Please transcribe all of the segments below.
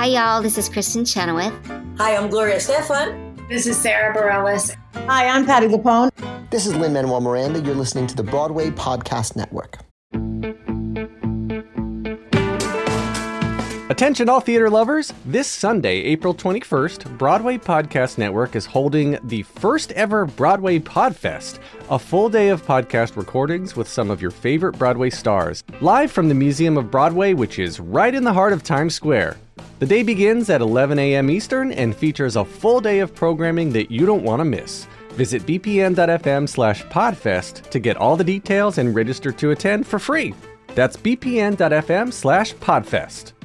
Hi, y'all. This is Kristen Chenoweth. Hi, I'm Gloria Stefan. This is Sarah Bareilles. Hi, I'm Patti LuPone. This is Lin-Manuel Miranda. You're listening to the Broadway Podcast Network. Attention all theater lovers! This Sunday, April 21st, Broadway Podcast Network is holding the first ever Broadway Podfest, a full day of podcast recordings with some of your favorite Broadway stars, live from the Museum of Broadway, which is right in the heart of Times Square. The day begins at 11 a.m. Eastern and features a full day of programming that you don't want to miss. Visit bpn.fm/podfest to get all the details and register to attend for free. That's bpn.fm/podfest.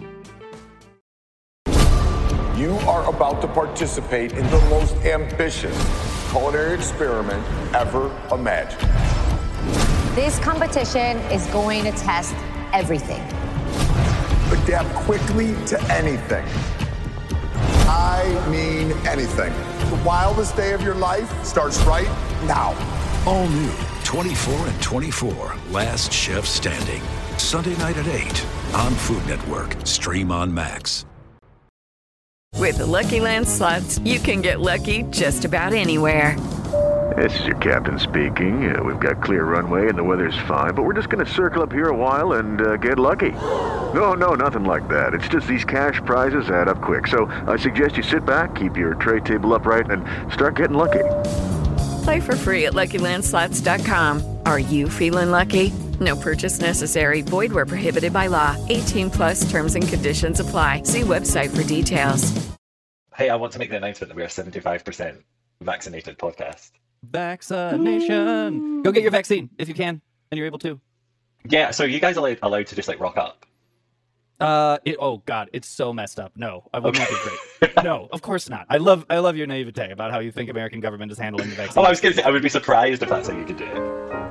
You are about to participate in the most ambitious culinary experiment ever imagined. This competition is going to test everything. Adapt quickly to anything. I mean anything. The wildest day of your life starts right now. All new 24 and 24, Last Chef Standing. Sunday night at 8 on Food Network. Stream on Max. With the Lucky Land Slots, you can get lucky just about anywhere. This is your captain speaking. We've got clear runway and the weather's fine, but we're just going to circle up here a while and get lucky. No, nothing like that. It's just these cash prizes add up quick. So I suggest you sit back, keep your tray table upright, and start getting lucky. Play for free at LuckyLandSlots.com. Are you feeling lucky? No purchase necessary. Void where prohibited by law. 18 plus terms and conditions apply. See website for details. Hey, I want to make the announcement that we are 75% vaccinated podcast. Vaccination. Go get your vaccine if you can and you're able to. Yeah, so are you guys allowed to just like rock up? Oh god, it's so messed up. No, I would not be great. No, of course not. I love your naivete about how you think American government is handling the vaccine. Oh, I was going to say, I would be surprised if that's how you could do it.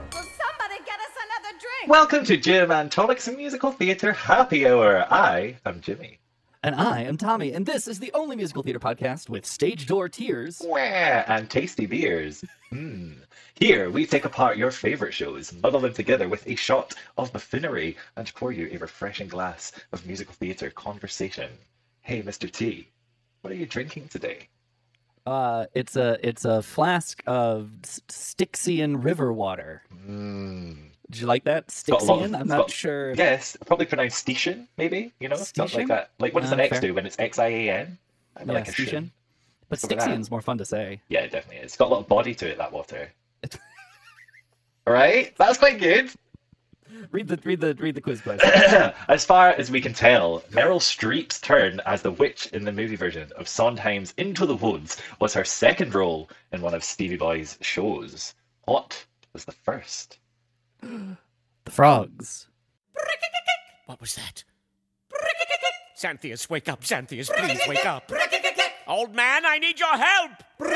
Welcome to Jim and Tonic's Musical Theatre Happy Hour. I am Jimmy. And I am Tommy, and this is the only musical theater podcast with stage door tears. And tasty beers. Here, we take apart your favourite shows, muddle them together with a shot of buffoonery, and pour you a refreshing glass of musical theatre conversation. Hey, Mr. T, what are you drinking today? It's a flask of Styxian river water. Did you like that? Styxian? I'm not sure. Yes, probably pronounced Stetian, maybe. You know, something like that. Like, what does an X do when it's Xian? Yeah, like Stetian. But Styxian's more fun to say. Yeah, it definitely is. It's got a lot of body to it, that water. Right? That's quite good. Read the quiz question. As far as we can tell, Meryl Streep's turn as the witch in the movie version of Sondheim's Into the Woods was her second role in one of Stevie Boy's shows. What was the first? The frogs. What was that? Xanthias, wake up. Xanthias, please wake up. Old man, I need your help.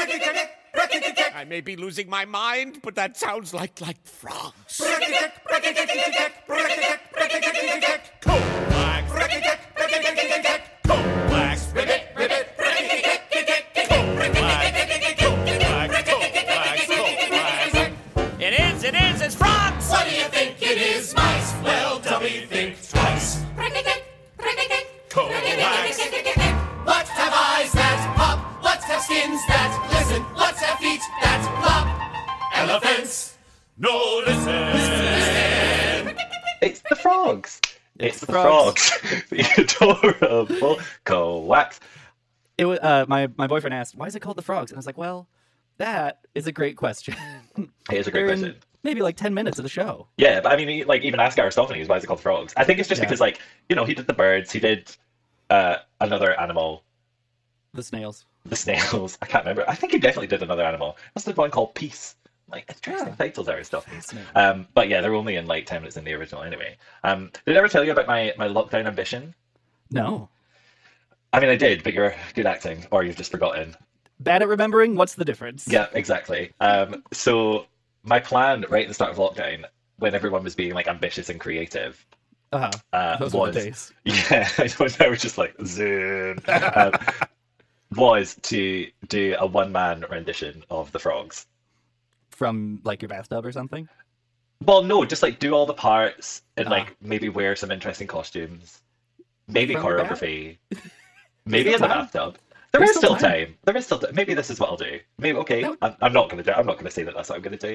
I may be losing my mind, but that sounds like frogs. It is, it's frogs! What do you think it is, mice? Well, dummy, think twice. Coax. Let's have eyes that pop. Let's have skins that glisten. Let's have feet that flop. Elephants, no listen. It's the frogs. It's the frogs. The adorable coax. It was my boyfriend asked, "Why is it called the frogs?" And I was like, "Well, that is a great question." It is a great question. Maybe like 10 minutes of the show. Yeah, but I mean, like even ask Aristophanes, why is it called frogs? I think it's just because, like, you know, he did the birds, he did another animal. The snails. I can't remember. I think he definitely did another animal. That's the one called Peace. Like, interesting titles, Aristophanes. But yeah, they're only in like 10 minutes in the original anyway. Did I ever tell you about my lockdown ambition? No. I mean, I did, but you're good acting, or you've just forgotten. Bad at remembering? What's the difference? Yeah, exactly. So my plan right at the start of lockdown, when everyone was being like ambitious and creative, those were the days. Yeah, I was just like zoom. Was to do a one-man rendition of the frogs from like your bathtub or something. Well, no, just like do all the parts and like maybe wear some interesting costumes, maybe from choreography. Maybe in the bathtub. There is still time. There is still time. Maybe this is what I'll do. Maybe okay. I'm not gonna do. I'm not gonna say that that's what I'm gonna do.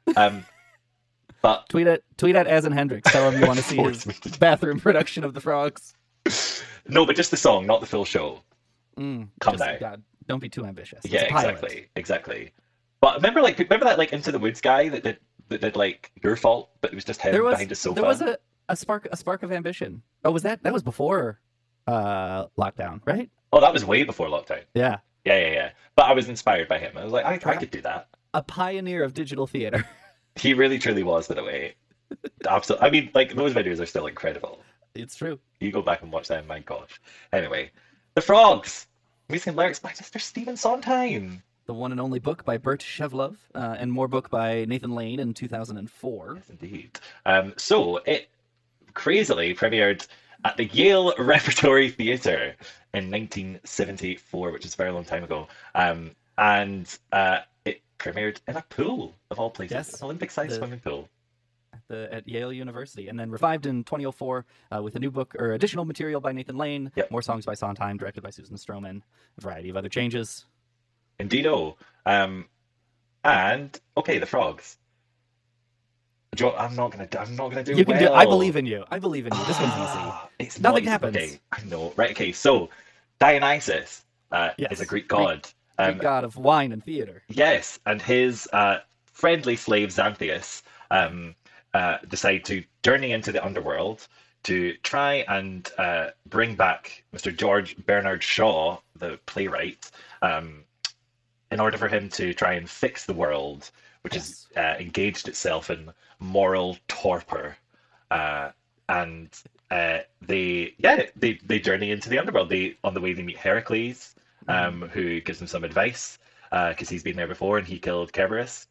But tweet at As and Hendrix. Tell him you want to see his bathroom production of the Frogs. No, but just the song, not the full show. Come now. God, don't be too ambitious. It's Yeah, exactly. But remember that like Into the Woods guy that did like Your Fault, but it was just him behind his sofa. There was a spark of ambition. Oh, was that was before lockdown, right? Oh, that was way before lockdown. Yeah. Yeah. But I was inspired by him. I was like, I could do that. A pioneer of digital theater. He really, truly was, by the way. Absolutely. I mean, like, those videos are still incredible. It's true. You go back and watch them, my gosh. Anyway, The Frogs. Music and lyrics by Mr. Stephen Sondheim. The one and only book by Bert Shevlov, and more book by Nathan Lane in 2004. Yes, indeed. So, it crazily premiered at the Yale Repertory Theatre in 1974, which is a very long time ago. And it premiered in a pool, of all places. Yes, an Olympic-sized swimming pool. At Yale University, and then revived in 2004 with a new book or additional material by Nathan Lane, more songs by Sondheim, directed by Susan Stroman, a variety of other changes. Indeedo. And okay, The Frogs. Joe, I'm not gonna do. You can do. I believe in you. This one's easy. It's Nothing happens. Okay, I know. Right. Okay. So Dionysus is a Greek god. Greek god of wine and theater. Yes, and his friendly slave Xanthias decide to journey into the underworld to try and bring back Mr. George Bernard Shaw, the playwright, in order for him to try and fix the world, which is engaged itself in moral torpor. And they journey into the underworld. On the way they meet Heracles, who gives them some advice because he's been there before and he killed Cerberus.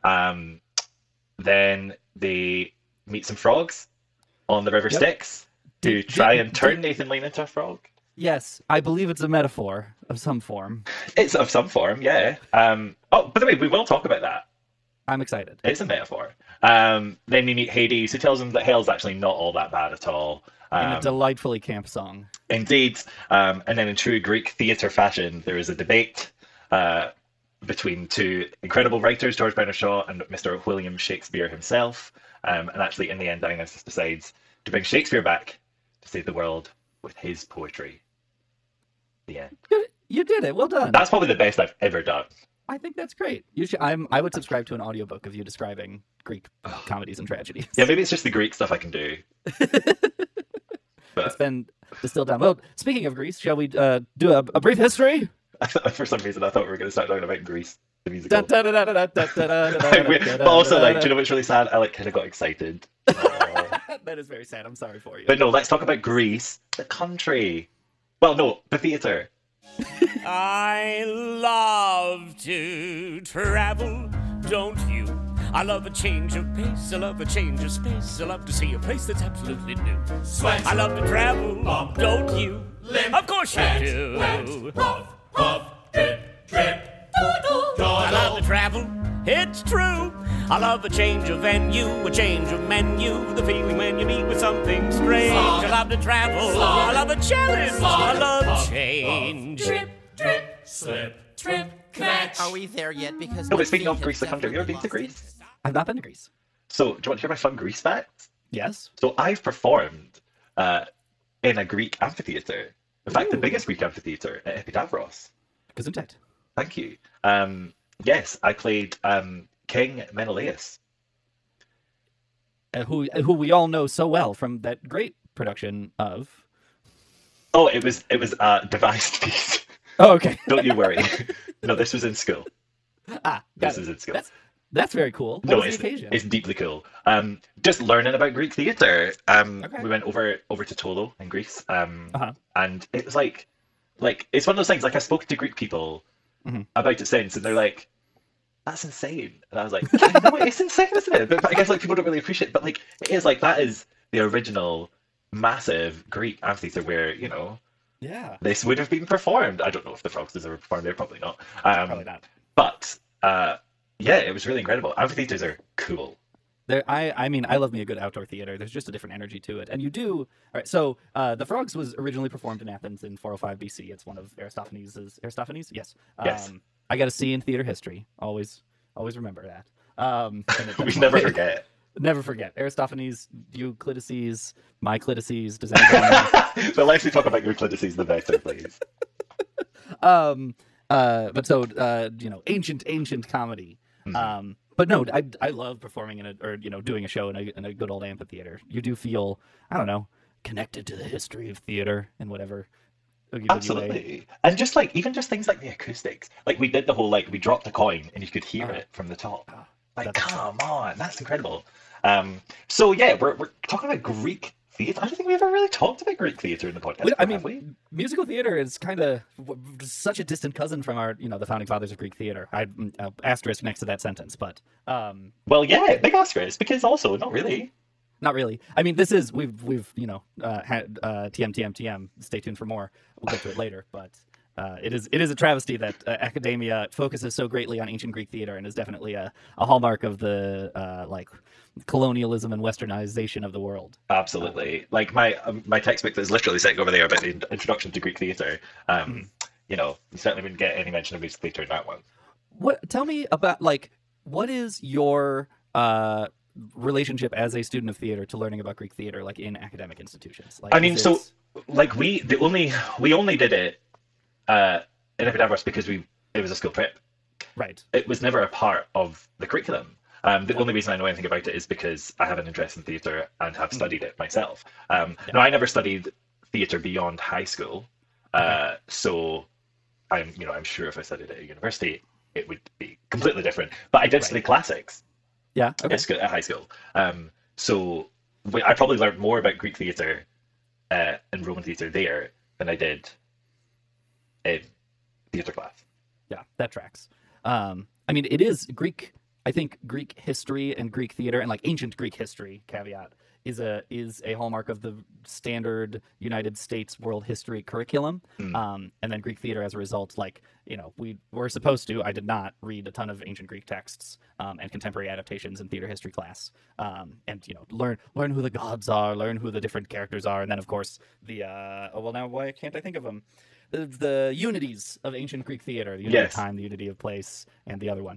Then they meet some frogs on the River Styx to try and turn Nathan Lane into a frog. Yes, I believe it's a metaphor of some form. It's of some form, yeah. Oh, by the way, we will talk about that. I'm excited. It's a metaphor. Then we meet Hades, who tells them that hell's actually not all that bad at all. In a delightfully camp song. Indeed. And then in true Greek theatre fashion, there is a debate between two incredible writers, George Bernard Shaw and Mr. William Shakespeare himself. And actually, in the end, Dionysus decides to bring Shakespeare back to save the world with his poetry. The end. You did it. Well done. That's probably the best I've ever done. I think that's great. I would subscribe to an audiobook of you describing Greek comedies and tragedies. Yeah, maybe it's just the Greek stuff I can do. It's been distilled down. Well, speaking of Greece, shall we do a brief history? For some reason, I thought we were going to start talking about Greece, the musical. But also, like, do you know what's really sad? I kind of got excited. That is very sad. I'm sorry for you. But no, let's talk about Greece, the country. Well, no, the theatre. I love to travel, don't you? I love a change of pace, I love a change of space, I love to see a place that's absolutely new. Sweat, I love to travel, bump, don't you? Limp, of course you do. Wet, puff, puff, drip, drip, I love to travel, it's true. I love a change of venue, a change of menu, the feeling when you meet with something strange. I love to travel, I love a challenge, I love change. Drip, drip, slip, trip, catch. Are we there yet? Because no, but speaking of Greece, the country, have you ever been to Greece? I've not been to Greece. So, do you want to hear my fun Greece facts? Yes. So, I've performed in a Greek amphitheatre. In fact, the biggest Greek amphitheatre at Epidavros. Gesundheit. Thank you. Yes, I played King Menelaus. Who we all know so well from that great production of... Oh, it was a devised piece. Oh, okay. Don't you worry. No, this was in school. This is in school. That's very cool. What no, was the occasion? It's deeply cool. Just learning about Greek theatre. We went over to Tolo in Greece, and it was like it's one of those things. Like I spoke to Greek people about it since, and they're like, "That's insane," and I was like, "I know it's insane, isn't it?" But I guess people don't really appreciate it. But it is that is the original massive Greek amphitheatre where this would have been performed. I don't know if the Frogs ever performed there. Probably not. Probably not. But yeah, it was really incredible. Amphitheatres are cool. I mean, I love me a good outdoor theater. There's just a different energy to it. And you do... All right, so The Frogs was originally performed in Athens in 405 BC. It's one of Aristophanes'... Aristophanes? Yes. Yes. I got a C in theater history. Always remember that. We never forget. Never forget. Aristophanes, Euclides, my Clitices. Does anybody know? The less we talk about Euclides, the better, please. But so, ancient comedy. Mm-hmm. But no, I love performing doing a show in a good old amphitheater. You do feel, I don't know, connected to the history of theater in whatever oogie boogie Absolutely. way. And just even just things like the acoustics. Like we did the whole, we dropped a coin and you could hear it from the top. Come on, that's incredible. So yeah, we're talking about Greek theater. I don't think we ever really talked about Greek theater in the podcast. I mean, musical theater is kind of such a distant cousin from our, the founding fathers of Greek theater. I asterisk next to that sentence, but well, yeah, big asterisk, because also not really. Not really. I mean, this is we've had TM. Stay tuned for more. We'll get to it later, but it is a travesty that academia focuses so greatly on ancient Greek theater and is definitely a hallmark of the colonialism and westernization of the world. Absolutely. My textbook that's literally sitting over there about the introduction to Greek theater. You certainly wouldn't get any mention of musical theater in that one. Tell me about what is your relationship as a student of theater to learning about Greek theater, in academic institutions? We only did it in Epidavros because it was a school trip. Right. It was never a part of the curriculum. The only reason I know anything about it is because I have an interest in theatre and have studied it myself. Now, I never studied theatre beyond high school, so I'm sure if I studied at a university, it would be completely different. But I did study classics. Yeah. Okay. At high school. So I probably learned more about Greek theatre and Roman theatre there than I did in theatre class. Yeah, that tracks. I mean, it is Greek. I think Greek history and Greek theater and ancient Greek history, caveat, is a hallmark of the standard United States world history curriculum. And then Greek theater, as a result, we were supposed to. I did not read a ton of ancient Greek texts and contemporary adaptations in theater history class, and learn who the gods are, learn who the different characters are, and then of course now why can't I think of them? The unities of ancient Greek theater, the unity of time, the unity of place, and the other one.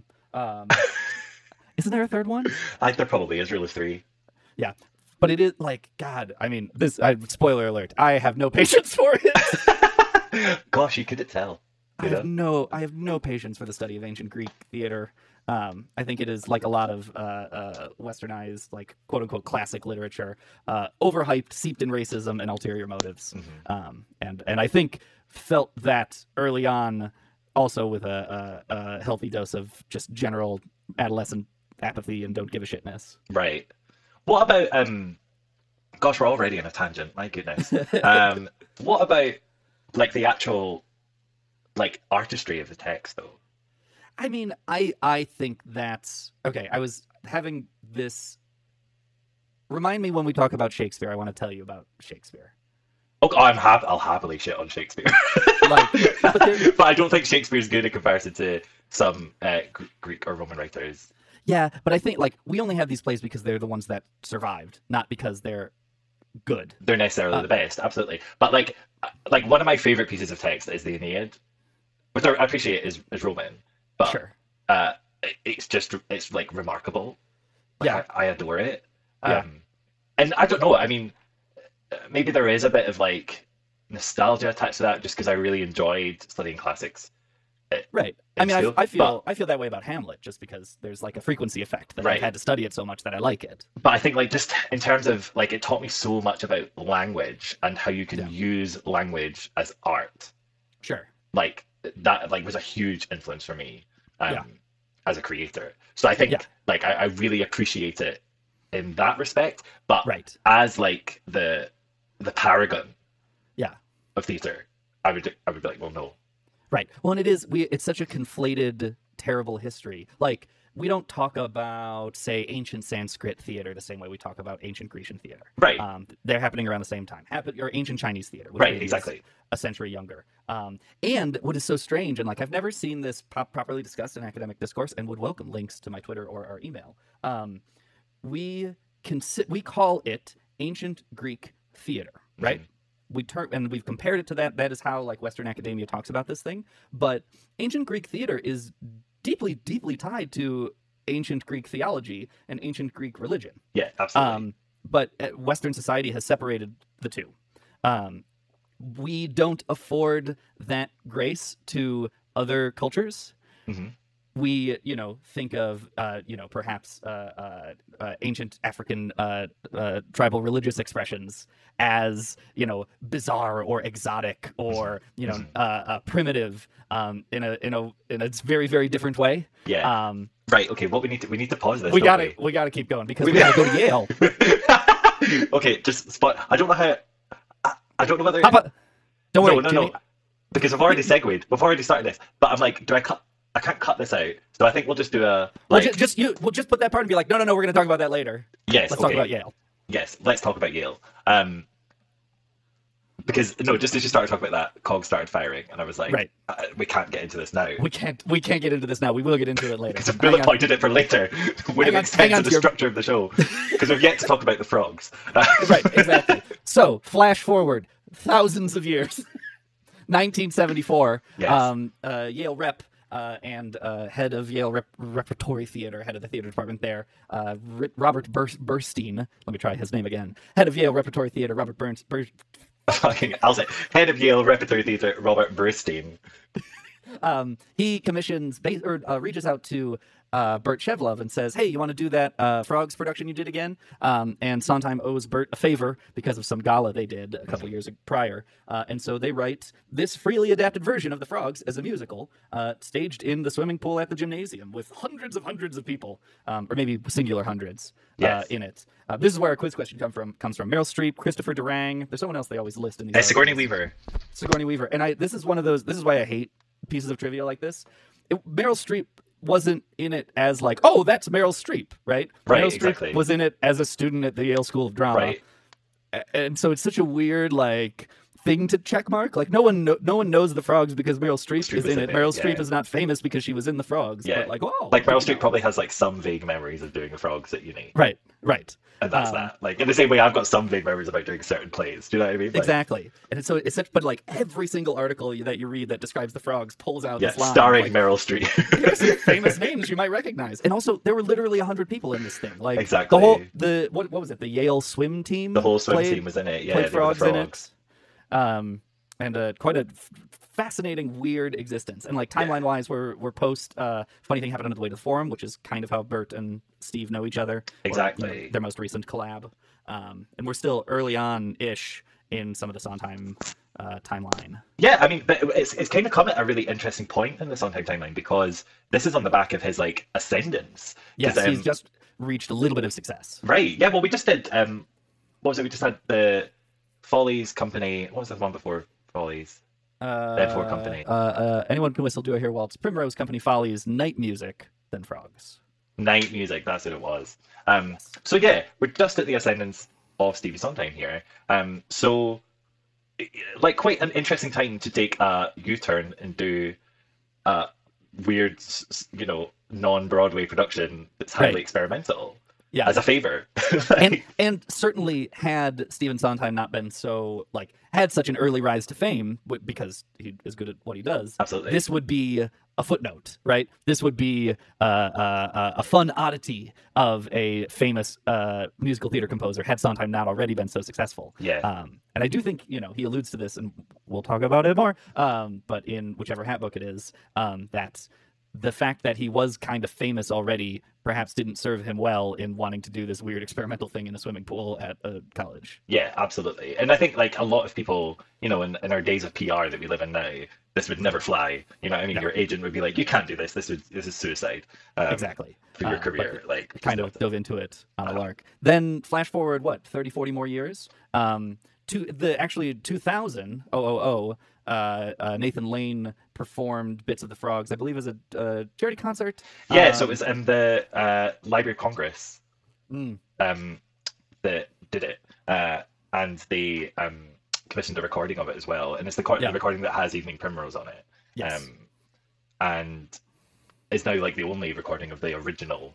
Isn't there a third one? There probably is. Rule of three. Yeah, but it is God. I mean, spoiler alert. I have no patience for it. Gosh, you couldn't tell. I have no patience for the study of ancient Greek theater. I think it is like a lot of westernized, quote unquote classic literature, overhyped, seeped in racism and ulterior motives. And I think felt that early on, also with a healthy dose of just general adolescent apathy and don't give a shitness. Right. What about gosh, we're already on a tangent, my goodness. What about the actual artistry of the text though? I mean, I think that's okay. I was having this remind me when we talk about Shakespeare. I want to tell you about Shakespeare. Okay, I'll happily shit on Shakespeare. But I don't think Shakespeare's good in comparison to some Greek or Roman writers. Yeah, but I think we only have these plays because they're the ones that survived, not because they're good. They're necessarily the best, absolutely. But one of my favorite pieces of text is the Aeneid, which I appreciate is Roman, but sure. It's remarkable. Yeah, I adore it. Yeah. And I don't know. I mean, maybe there is a bit of nostalgia attached to that, just because I really enjoyed studying classics. Right. I mean, I feel that way about Hamlet, just because there's a frequency effect that I've had to study it so much that I like it. But I think just in terms of it taught me so much about language and how you can use language as art. Sure. That was a huge influence for me as a creator. So I think I really appreciate it in that respect. But as the paragon of theater, I would be well, no. Right. Well, and it's such a conflated, terrible history. We don't talk about, say, ancient Sanskrit theater the same way we talk about ancient Grecian theater. Right. They're happening around the same time. Or ancient Chinese theater, which right, exactly. is a century younger. And what is so strange, and I've never seen this properly discussed in academic discourse, and would welcome links to my Twitter or our email. we call it ancient Greek theater, right? We've compared it to that. That is how like Western academia talks about this thing. But ancient Greek theater is deeply, deeply tied to ancient Greek theology and ancient Greek religion. Yeah, absolutely. But Western society has separated the two. We don't afford that grace to other cultures. We, think of, perhaps ancient African tribal religious expressions as, bizarre or exotic or, primitive in a very, very different way. Yeah. Right. Okay. Well, we need to pause this. We gotta keep going because we gotta go to Yale. Okay. Just spot. I don't know how. I don't know whether. Don't worry. No. Because we've already segued. We've already started this. But I'm like, do I cut? I can't cut this out. So I think we'll just do a. Like... We'll just put that part and be like, no, we're going to talk about that later. Yes. Let's talk about Yale. Yes. Let's talk about Yale. Because just as you started talking about that, cogs started firing, and I was like, right. We can't get into this now. We can't get into this now. We will get into it later. Because I've bullet pointed it for later when it extends to the structure of the show. Because we've yet to talk about the frogs. Right. Exactly. So flash forward thousands of years. 1974. Yes. Yale rep. And head of Yale Repertory Theater, head of the theater department there, Robert Burstein. Let me try his name again. Head of Yale Repertory Theater, Robert I'll say head of Yale Repertory Theater, Robert Burstein. He commissions reaches out to Burt Shevlov and says, hey, you want to do that Frogs production you did again? And Sondheim owes Burt a favor because of some gala they did a couple years prior. And so they write this freely adapted version of the Frogs as a musical, staged in the swimming pool at the gymnasium with hundreds of people, or maybe singular hundreds in it. This is where our quiz question comes from Meryl Streep, Christopher Durang. There's someone else they always list in these. Sigourney Weaver. And this is one of those. This is why I hate pieces of trivia like this. Meryl Streep wasn't in it as like, oh, that's Meryl Streep, right? Meryl Streep was in it as a student at the Yale School of Drama. Right. And so it's such a weird like thing to check mark. Like no one knows the Frogs because Meryl Streep is in it. Meryl Streep is not famous because she was in the Frogs. Yeah. But like, oh, like Meryl Streep probably has like some vague memories of doing the Frogs at uni. Right. And that's that. Like in the same way, I've got some vague memories about doing certain plays. Do you know what I mean? Like, exactly. And so it's such, but like every single article that you read that describes the Frogs pulls out this line. Starring like, Meryl Streep. Here's some famous names you might recognize. And also, there were literally 100 people in this thing. Like exactly. What was it? The Yale swim team. The whole swim team was in it. Yeah, played Frogs in it. And quite a fascinating, weird existence. And like timeline-wise, we're post Funny Thing Happened on the Way to the Forum, which is kind of how Burt and Steve know each other. Exactly. Or, their most recent collab. And we're still early on-ish in some of the Sondheim timeline. Yeah, I mean, but it's kind of come at a really interesting point in the Sondheim timeline because this is on the back of his like ascendance. Yes, he's just reached a little bit of success. Right. Yeah. Well, we just did. What was it? We just had the Follies Company. What was the one before Follies? Four Company. Anyone Can Whistle, Do I Hear Waltz? Primrose Company, Follies, Night Music, then Frogs. Night Music. That's what it was. So yeah, we're just at the ascendance of Stevie Sondheim here. So like quite an interesting time to take a U-turn and do a weird, non-Broadway production that's highly experimental. Yeah, as a favor. and certainly had Stephen Sondheim not been so had such an early rise to fame because he is good at what he does. Absolutely, this would be a footnote, right? This would be a fun oddity of a famous musical theater composer had Sondheim not already been so successful. Yeah, and I do think he alludes to this, and we'll talk about it more. But in whichever hat book it is, that the fact that he was kind of famous already perhaps didn't serve him well in wanting to do this weird experimental thing in a swimming pool at a college. Yeah, absolutely. And I think a lot of people, in our days of PR that we live in now, this would never fly. Your agent would be like, you can't do this. This is suicide. exactly. For your career. Kind of dove into it on a lark. Then flash forward, 30, 40 more years? To the 2000, Nathan Lane performed bits of the Frogs, I believe, as a charity concert. Yeah, so it was in the Library of Congress that did it, and they commissioned a recording of it as well. And it's the recording that has Evening Primrose on it. Yes. And it's now the only recording of the original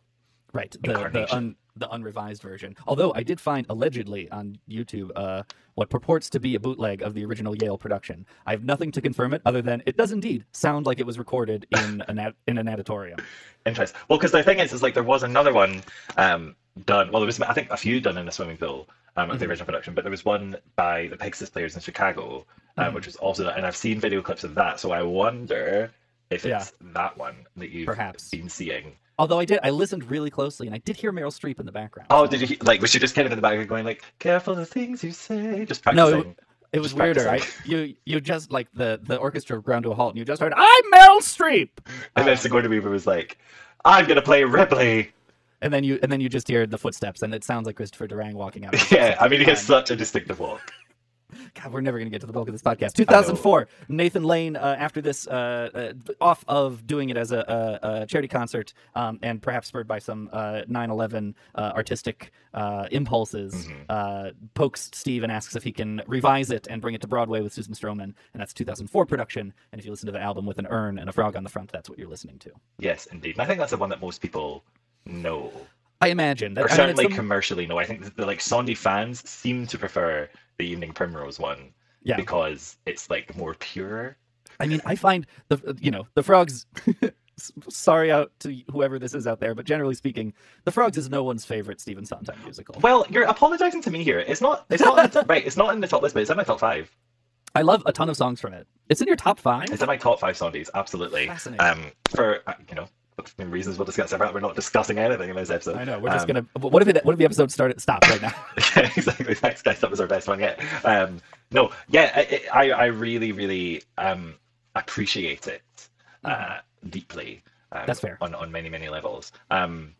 Right, incarnation. the unrevised version. Although I did find allegedly on YouTube what purports to be a bootleg of the original Yale production. I have nothing to confirm it other than it does indeed sound like it was recorded in in an auditorium. Interesting. Well, because the thing is like there was another one done. Well, there was I think a few done in a swimming pool of the original production, but there was one by the Pegasus Players in Chicago, which was also done, and I've seen video clips of that. So I wonder if it's that one that you've been seeing. Although I listened really closely, and I did hear Meryl Streep in the background. Oh, did you like? Was she just kind of in the background going like, "Careful the things you say"? Just practicing. No, it was weirder. You just like the orchestra ground to a halt, and you just heard, "I'm Meryl Streep," and then Sigourney Weaver was like, "I'm gonna play Ripley." And then you just hear the footsteps, and it sounds like Christopher Durang walking out. Yeah, I mean he has such a distinctive walk. God, we're never going to get to the bulk of this podcast. 2004, Nathan Lane, after this, off of doing it as a charity concert, and perhaps spurred by some 9/11 artistic impulses, pokes Steve and asks if he can revise it and bring it to Broadway with Susan Stroman, and that's 2004 production. And if you listen to the album with an urn and a frog on the front, that's what you're listening to. Yes, indeed. And I think that's the one that most people know. I imagine. Or certainly commercially know. I think the like Sondheim fans seem to prefer the Evening Primrose one because it's like more pure. I mean, I find the Frogs. Sorry out to whoever this is out there, but generally speaking, The Frogs is no one's favorite Stephen Sondheim musical. Well, you're apologizing to me here. It's not right. It's not in the top list, but it's in my top 5. I love a ton of songs from it. It's in your top 5. It's in my top 5 Sondies, absolutely. Fascinating. For reasons we'll discuss separately. We're not discuing anything in this episode. I know. We're just gonna. What if the episode stopped right now? Yeah, exactly. Thanks, guys. That was our best one yet. No, yeah, I really, really appreciate it deeply. That's fair. On many, many levels. And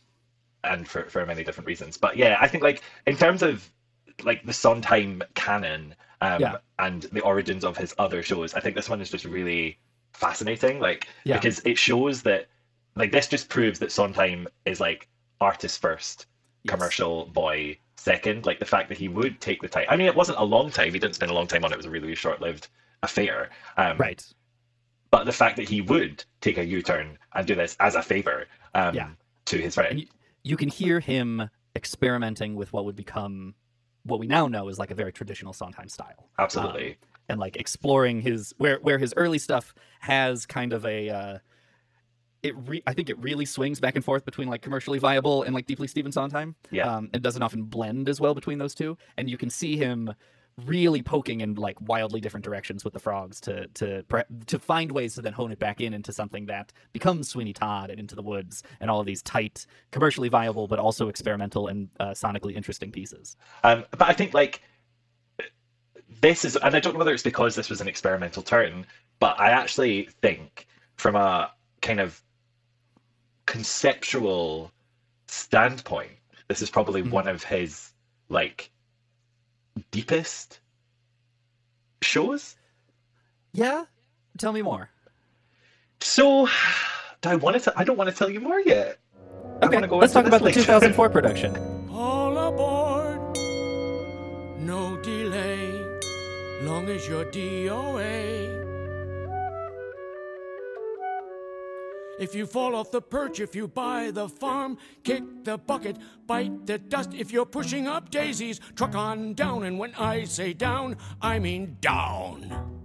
for many different reasons. But yeah, I think like in terms of like the Sondheim canon and the origins of his other shows, I think this one is just really fascinating. Because it shows that. Like, this just proves that Sondheim is, like, artist first, commercial boy second. Like, the fact that he would take the time. I mean, it wasn't a long time. He didn't spend a long time on it. It was a really short-lived affair. Right. But the fact that he would take a U-turn and do this as a favor to his friend. And you can hear him experimenting with what would become what we now know is, like, a very traditional Sondheim style. Absolutely. And, like, exploring where his early stuff has kind of a... I think it really swings back and forth between like commercially viable and like deeply Stephen Sondheim. Yeah. It doesn't often blend as well between those two. And you can see him really poking in like wildly different directions with the Frogs to find ways to then hone it back into something that becomes Sweeney Todd and Into the Woods and all of these tight, commercially viable, but also experimental and sonically interesting pieces. But I think like this is, and I don't know whether it's because this was an experimental turn, but I actually think from a kind of conceptual standpoint, this is probably one of his like deepest shows. Yeah, tell me more. So, I don't want to tell you more yet. Okay, let's talk about the 2004 production. All aboard, no delay, long as you're DOA. If you fall off the perch, if you buy the farm, kick the bucket, bite the dust. If you're pushing up daisies, truck on down. And when I say down, I mean down.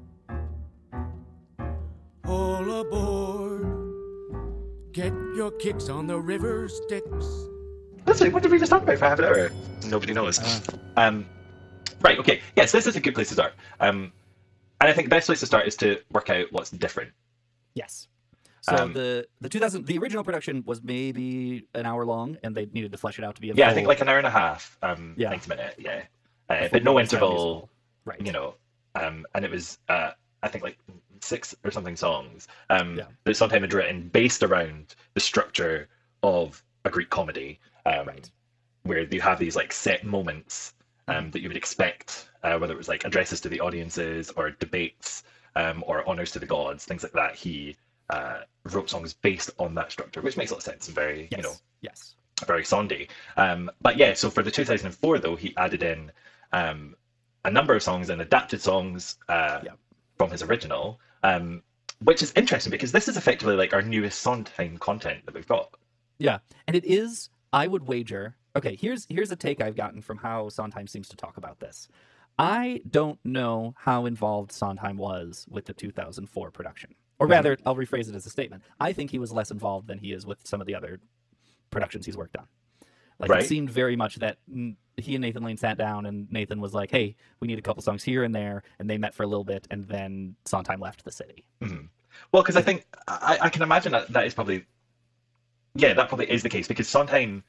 All aboard, get your kicks on the river Styx. That's like, what did we just talk about for half an hour? Nobody knows. Right, okay. Yes, this is a good place to start. And I think the best place to start is to work out what's different. Yes. So the original production was maybe an hour long, and they needed to flesh it out to be a I think like an hour and a half, 90 minute, but no interval, right? You know, and it was I think like 6 or something songs that Sondheim had written based around the structure of a Greek comedy, where you have these like set moments that you would expect, whether it was like addresses to the audiences or debates or honors to the gods, things like that. He wrote songs based on that structure, which makes a lot of sense and very, very Sondy. But yeah, so for the 2004 though, he added in a number of songs and adapted songs from his original, which is interesting because this is effectively like our newest Sondheim content that we've got. Yeah, and it is. I would wager. Okay, here's a take I've gotten from how Sondheim seems to talk about this. I don't know how involved Sondheim was with the 2004 production. Or rather, I'll rephrase it as a statement. I think he was less involved than he is with some of the other productions he's worked on. Like, it seemed very much that he and Nathan Lane sat down, and Nathan was like, hey, we need a couple songs here and there, and they met for a little bit, and then Sondheim left the city. Mm-hmm. Well, because I think, I can imagine that is probably, that probably is the case, because Sondheim,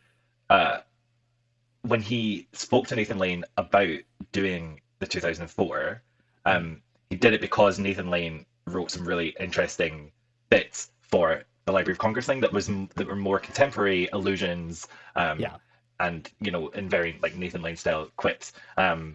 when he spoke to Nathan Lane about doing the 2004, he did it because Nathan Lane wrote some really interesting bits for the Library of Congress thing that were more contemporary allusions, and in very like Nathan Lane style quips. And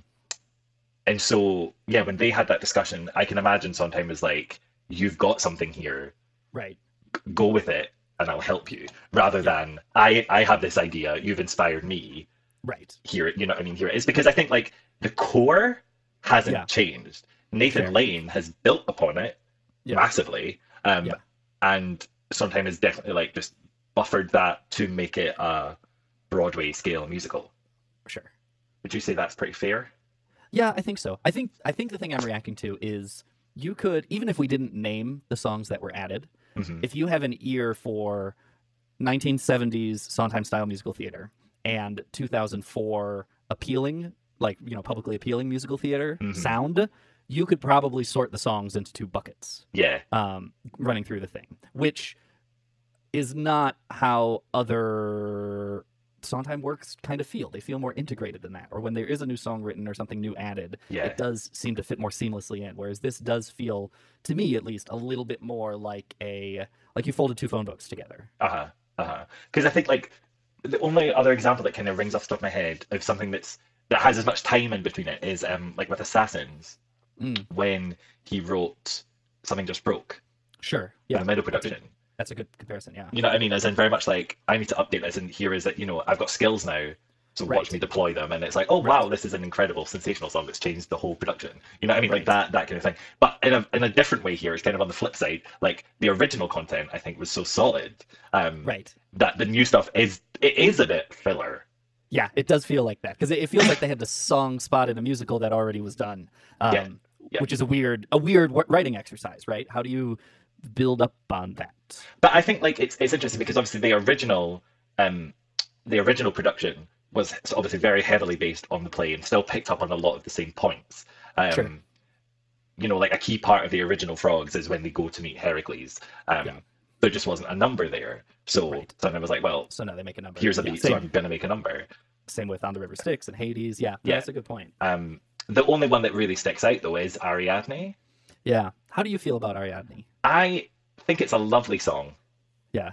so when they had that discussion, I can imagine Sondheim was like, "You've got something here, right? Go with it, and I'll help you." Rather than I have this idea, you've inspired me. Right. Here, you know what I mean? Here it is. Because I think like the core hasn't changed. Nathan Lane has built upon it massively. And Sondheim has definitely like just buffered that to make it a Broadway scale musical. Sure. Would you say that's pretty fair? Yeah, I think so. I think the thing I'm reacting to is you could, even if we didn't name the songs that were added, if you have an ear for 1970s Sondheim style musical theater and 2004 appealing, like, publicly appealing musical theater sound, you could probably sort the songs into two buckets. Yeah. Running through the thing, which is not how other Sondheim works kind of feel. They feel more integrated than that. Or when there is a new song written or something new added, it does seem to fit more seamlessly in. Whereas this does feel, to me at least, a little bit more like you folded two phone books together. Because I think like the only other example that kind of rings off the top of my head of something that has as much time in between it is like with Assassins, when he wrote Something Just Broke. Sure. Yeah. In the middle production. That's a good comparison, yeah. You know what I mean? As in very much like, I need to update this, and here is that, I've got skills now, so watch me deploy them. And it's like, oh, wow, this is an incredible, sensational song that's changed the whole production. You know what I mean? Like that kind of thing. But in a different way here, it's kind of on the flip side. Like, the original content, I think, was so solid that the new stuff is a bit filler. Yeah, it does feel like that. Because it feels like they had the song spot in a musical that already was done, which is a weird writing exercise, right? How do you build up on that? But I think like it's interesting because obviously the original production was obviously very heavily based on the play and still picked up on a lot of the same points. Sure. Like a key part of the original Frogs is when they go to meet Heracles. There just wasn't a number there, so I was like, well, so now they make a number. Here's a beat, so I'm gonna make a number. Same with On the River Styx and Hades. Yeah, that's a good point. The only one that really sticks out though is Ariadne. Yeah. How do you feel about Ariadne? I think it's a lovely song. Yeah.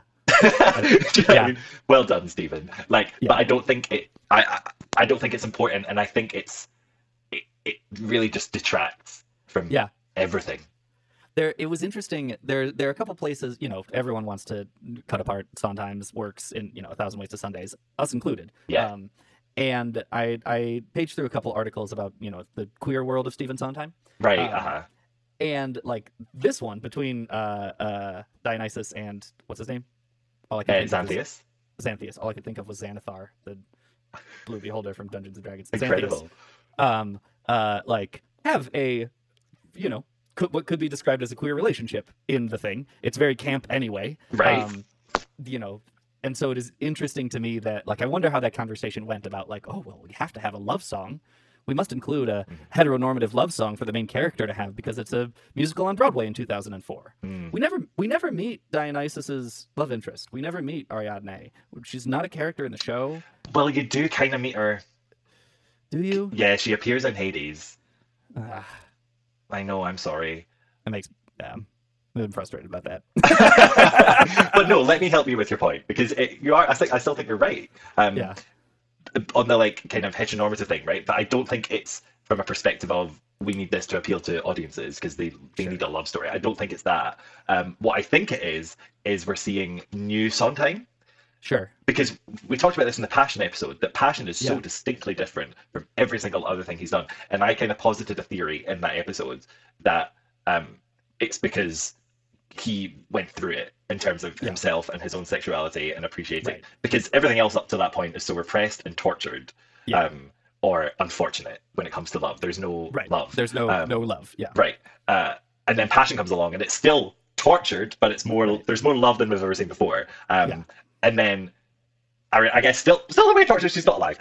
I mean? Well done, Stephen. But I don't think it. I don't think it's important, and I think it really just detracts from everything. It was interesting. There are a couple places. Everyone wants to cut apart Sondheim's works in 1,000 Ways to Sundays, us included. Yeah. And I paged through a couple articles about the queer world of Stephen Sondheim. Right. And like this one between Dionysus and what's his name? All I can think Xanthias. Xanthias. All I could think of was Xanathar, the Blue Beholder from Dungeons and Dragons. Incredible. Xanthias, like have a what could be described as a queer relationship in the thing. It's very camp anyway. Right. And so it is interesting to me that I wonder how that conversation went about we have to have a love song. We must include a heteronormative love song for the main character to have because it's a musical on Broadway in 2004. We never meet Dionysus's love interest. We never meet Ariadne. She's not a character in the show. Well, you do kind of meet her. Do you? Yeah, she appears in Hades. I know. I'm sorry. That makes. I'm frustrated about that. But no, let me help you with your point because you are. I still think you're right. On the kind of heteronormative thing, right? But I don't think it's from a perspective of we need this to appeal to audiences because they need a love story. I don't think it's that. What I think it is we're seeing new Sondheim. Sure. Because we talked about this in the Passion episode, that Passion is so distinctly different from every single other thing he's done. And I kind of posited a theory in that episode that it's because he went through it in terms of himself and his own sexuality and appreciating, because everything else up to that point is so repressed and tortured, or unfortunate when it comes to love. There's no love. There's no love. Yeah. Right. And then passion comes along, and it's still tortured, but it's more. There's more love than we've ever seen before. And then, I guess still the way tortured. She's not alive.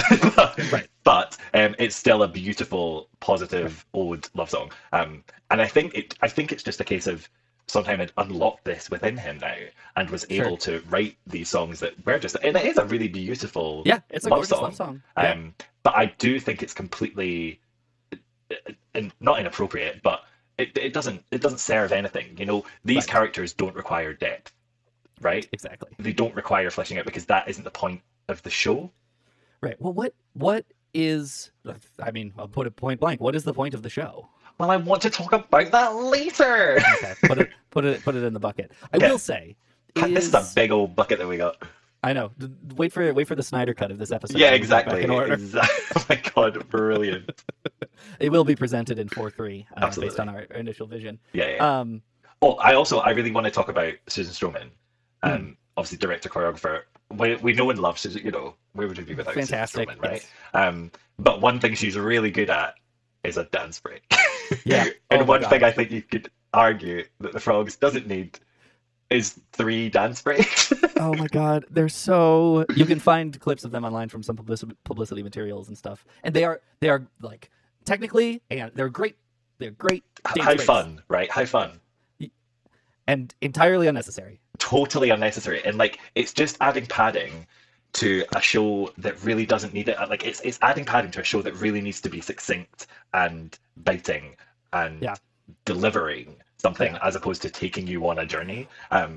But it's still a beautiful, positive, old love song. And I think it's just a case of Sondheim had unlocked this within him now and was able to write these songs that were just, and it is a really beautiful it's a gorgeous love song. But I do think it's completely, and not inappropriate, but it doesn't serve anything. You know, these characters don't require depth, right? Exactly. They don't require fleshing out because that isn't the point of the show. Right. Well, what is? I mean, I'll put it point blank. What is the point of the show? Well, I want to talk about that later. Okay, put it in the bucket. I will say, this is a big old bucket that we got. I know. Wait for the Snyder cut of this episode. Yeah, exactly. Oh my god, brilliant! It will be presented in 4:3 based on our initial vision. Yeah. I really want to talk about Susan Stroman. Obviously, director, choreographer. We know and love Susan. You know, where would we be without Fantastic, Susan Stroman, right? But one thing she's really good at is a dance break. Yeah. And one thing I think you could argue that the Frogs doesn't need is 3 dance breaks. Oh my god, they're so. You can find clips of them online from some publicity materials and stuff, and they are like technically, and they're great. They're great. High fun, right? High fun, and entirely unnecessary. Totally unnecessary, and like it's just adding padding to a show that really doesn't need it. Like it's adding padding to a show that really needs to be succinct and biting and delivering something as opposed to taking you on a journey.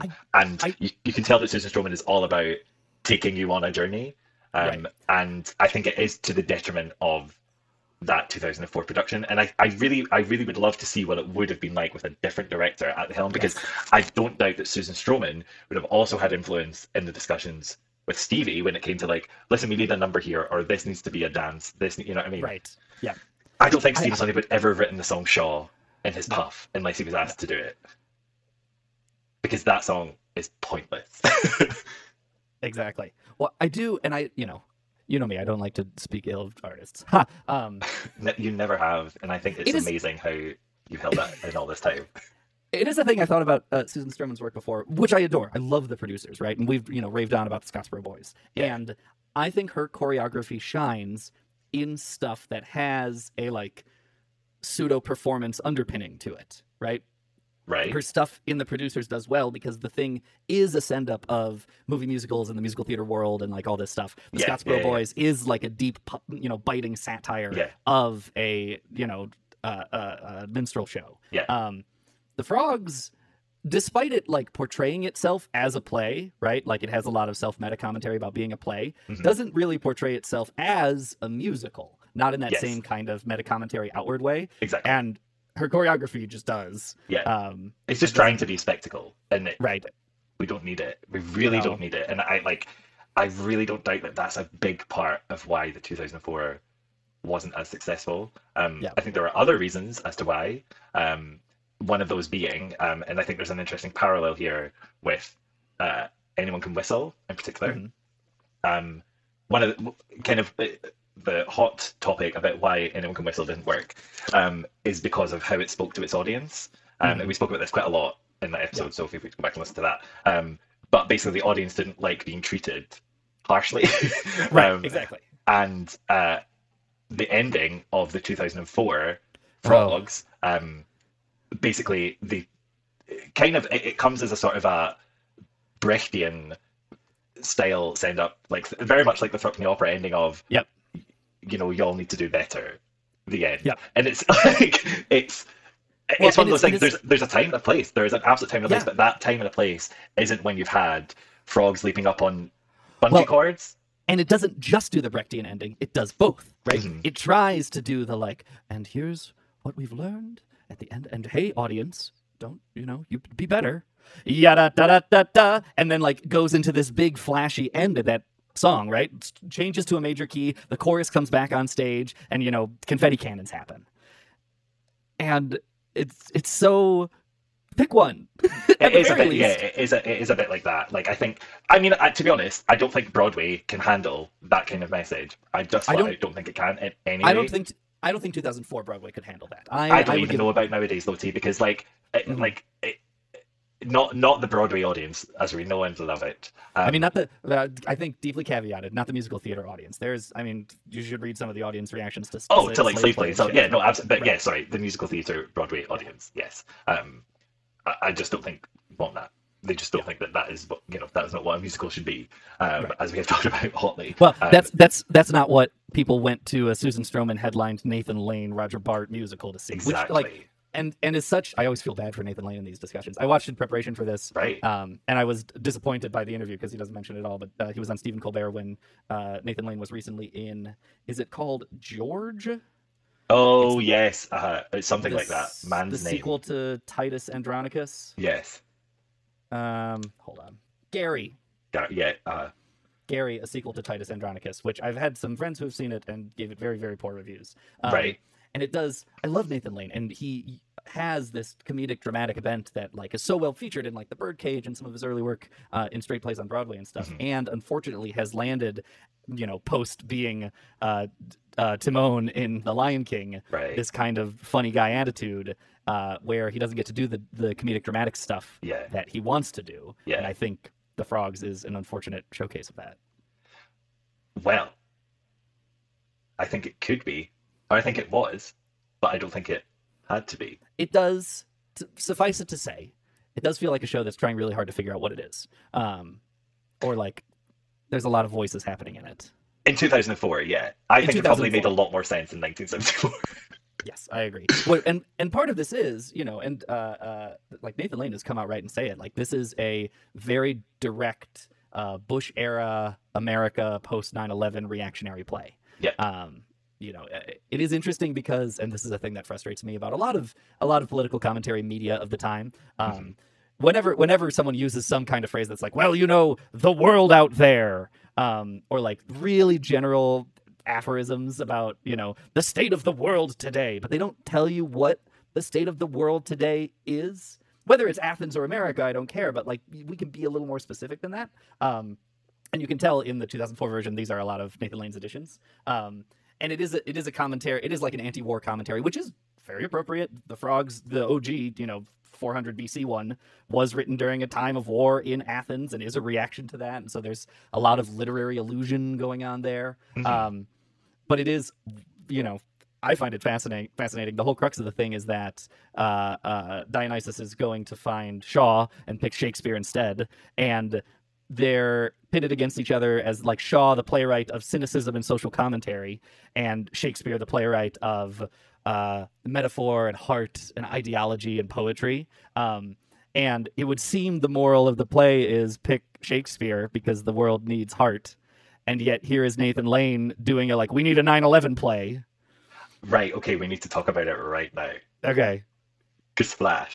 You can tell that Susan Stroman is all about taking you on a journey. And I think it is to the detriment of that 2004 production. And I really would love to see what it would have been like with a different director at the helm, because I don't doubt that Susan Stroman would have also had influence in the discussions with Stevie when it came to like, listen, we need a number here, or this needs to be a dance. This, you know what I mean? Right. Yeah. I don't think Stevie Sondheim would ever have written the song Shaw in his puff unless he was asked to do it, because that song is pointless. Exactly. Well, I do, and you know me, I don't like to speak ill of artists. You never have, and I think it's amazing how you held that in all this time. It is a thing I thought about Susan Stroman's work before, which I adore. I love the producers, right? And we've raved on about the Scottsboro Boys. Yeah. And I think her choreography shines in stuff that has a like pseudo performance underpinning to it, right? Right. Her stuff in the producers does well because the thing is a send up of movie musicals and the musical theater world and like all this stuff. The Scottsboro Boys is like a deep, biting satire of a minstrel show. Yeah. The Frogs, despite it like portraying itself as a play, right? Like it has a lot of self-meta commentary about being a play, doesn't really portray itself as a musical, not in that same kind of meta commentary outward way. Exactly. And her choreography just does. Yeah. It's just trying to be spectacle, and we don't need it. We really don't need it. And I really don't doubt that that's a big part of why the 2004 wasn't as successful. I think there are other reasons as to why. One of those being, and I think there's an interesting parallel here with Anyone Can Whistle in particular. One of the kind of the hot topic about why Anyone Can Whistle didn't work is because of how it spoke to its audience. And we spoke about this quite a lot in that episode, so feel free to go back and listen to that. But basically the audience didn't like being treated harshly. Exactly. And the ending of the 2004 Frogs, basically it comes as a sort of a Brechtian style send up, like very much like the Thruckney Opera ending of y'all need to do better, the end. And it's like it's one of those things. There's a time and a place. There is an absolute time and a place, but that time and a place isn't when you've had frogs leaping up on bungee cords. And it doesn't just do the Brechtian ending, it does both, right? It tries to do the like, and here's what we've learned at the end, and hey, audience, don't, you be better. Yada da da da da, and then like goes into this big flashy end of that song, right? Changes to a major key, the chorus comes back on stage, and confetti cannons happen. And it's so Pick one. It is a bit, yeah, it is a bit like that. Like, I think, I mean, to be honest, I don't think Broadway can handle that kind of message. I don't think it can anyway. I don't think 2004 Broadway could handle that. I don't even know about nowadays, though, T, because not the Broadway audience as we know and love it. I mean, I think deeply caveated, not the musical theater audience. You should read some of the audience reactions to. To like Slave Play. So yeah, no, absolutely. But yeah, sorry, the musical theater Broadway audience. Yes, I just don't think want that. They just don't think that is, that is not what a musical should be, as we have talked about hotly. Well, that's not what people went to a Susan Stroman headlined Nathan Lane Roger Bart musical to see. Exactly. Which, and as such, I always feel bad for Nathan Lane in these discussions. I watched in preparation for this, right? And I was disappointed by the interview because he doesn't mention it at all. But he was on Stephen Colbert when Nathan Lane was recently in. Is it called George? Oh yes, it's something like that. Man's the name. Sequel to Titus Andronicus. Yes. Hold on. Gary. Gary, a sequel to Titus Andronicus, which I've had some friends who have seen it and gave it very, very poor reviews. Right. And it does. I love Nathan Lane, and he has this comedic, dramatic event that is so well featured in The Birdcage and some of his early work in straight plays on Broadway and stuff. Mm-hmm. And unfortunately, has landed, post being Timon in The Lion King, right, this kind of funny guy attitude, where he doesn't get to do the comedic, dramatic stuff that he wants to do. Yeah. And I think The Frogs is an unfortunate showcase of that. Well, I think it could be. I think it was, but I don't think it had to be. It does, suffice it to say, it does feel like a show that's trying really hard to figure out what it is. Or there's a lot of voices happening in it. In 2004, yeah. I think it probably made a lot more sense in 1974. Yes, I agree. Well, and part of this is, and Nathan Lane has come out right and say it, this is a very direct Bush era America post 9/11 reactionary play. Yeah. It is interesting because, and this is a thing that frustrates me about a lot of political commentary media of the time. Whenever someone uses some kind of phrase that's the world out there, or really general aphorisms about, the state of the world today, but they don't tell you what the state of the world today is. Whether it's Athens or America, I don't care, but we can be a little more specific than that. And you can tell in the 2004 version, these are a lot of Nathan Lane's editions. And it is a commentary. It is like an anti-war commentary, which is very appropriate. The Frogs, the OG, 400 BC one, was written during a time of war in Athens and is a reaction to that. And so there's a lot of literary allusion going on there. Mm-hmm. But it is, I find it fascinating. The whole crux of the thing is that Dionysus is going to find Shaw and pick Shakespeare instead. And they're pitted against each other as Shaw, the playwright of cynicism and social commentary, and Shakespeare, the playwright of metaphor and heart and ideology and poetry. And it would seem the moral of the play is pick Shakespeare because the world needs heart. And yet here is Nathan Lane doing we need a 9/11 play. Right, okay, we need to talk about it right now. Okay. Good splash.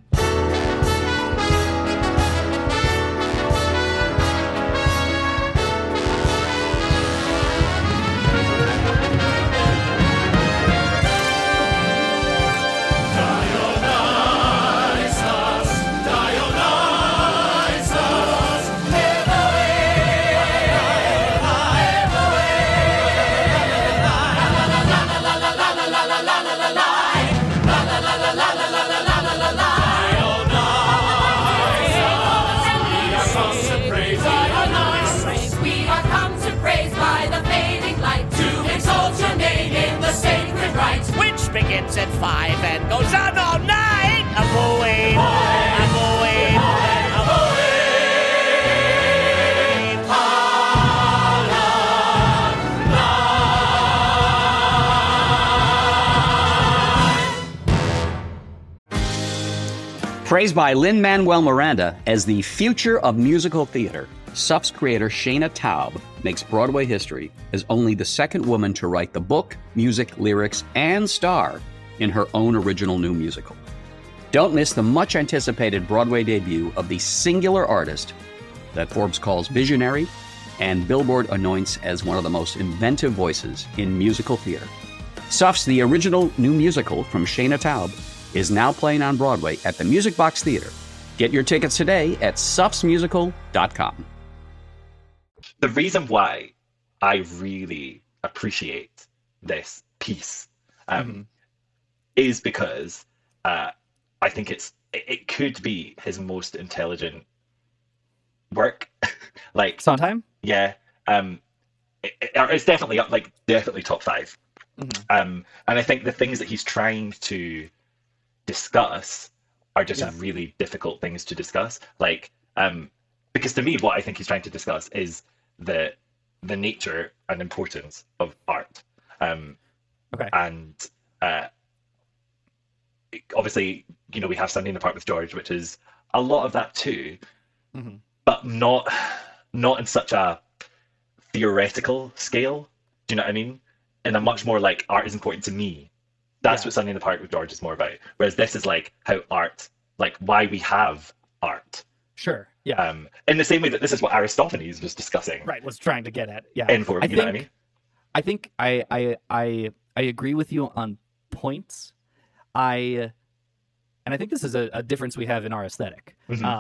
Begins at 5 and goes on all night. I'm going, I'm going, I'm going. Praised by Lin-Manuel Miranda as the future of musical theater, SUF's creator Shana Taub makes Broadway history as only the second woman to write the book, music, lyrics, and star in her own original new musical. Don't miss the much-anticipated Broadway debut of the singular artist that Forbes calls visionary and Billboard anoints as one of the most inventive voices in musical theater. SUF's The Original New Musical from Shana Taub is now playing on Broadway at the Music Box Theater Get your tickets today at suffsmusical.com. The reason why I really appreciate this piece is because I think it could be his most intelligent work. Like Sondheim? Yeah. It's definitely up, like definitely top 5. And I think the things that he's trying to discuss are just really difficult things to discuss. Like, because to me, what I think he's trying to discuss is the nature and importance of art. And obviously, you know, we have Sunday in the Park with George, which is a lot of that too, but not in such a theoretical scale. Do you know what I mean? In a much more like, art is important to me. That's what Sunday in the Park with George is more about. Whereas this is like how art, like why we have art. Sure. Yeah. In the same way that this is what Aristophanes was discussing. Right. Was trying to get at. Yeah. You know what I mean? I think I agree with you on points. And I think this is a difference we have in our aesthetic.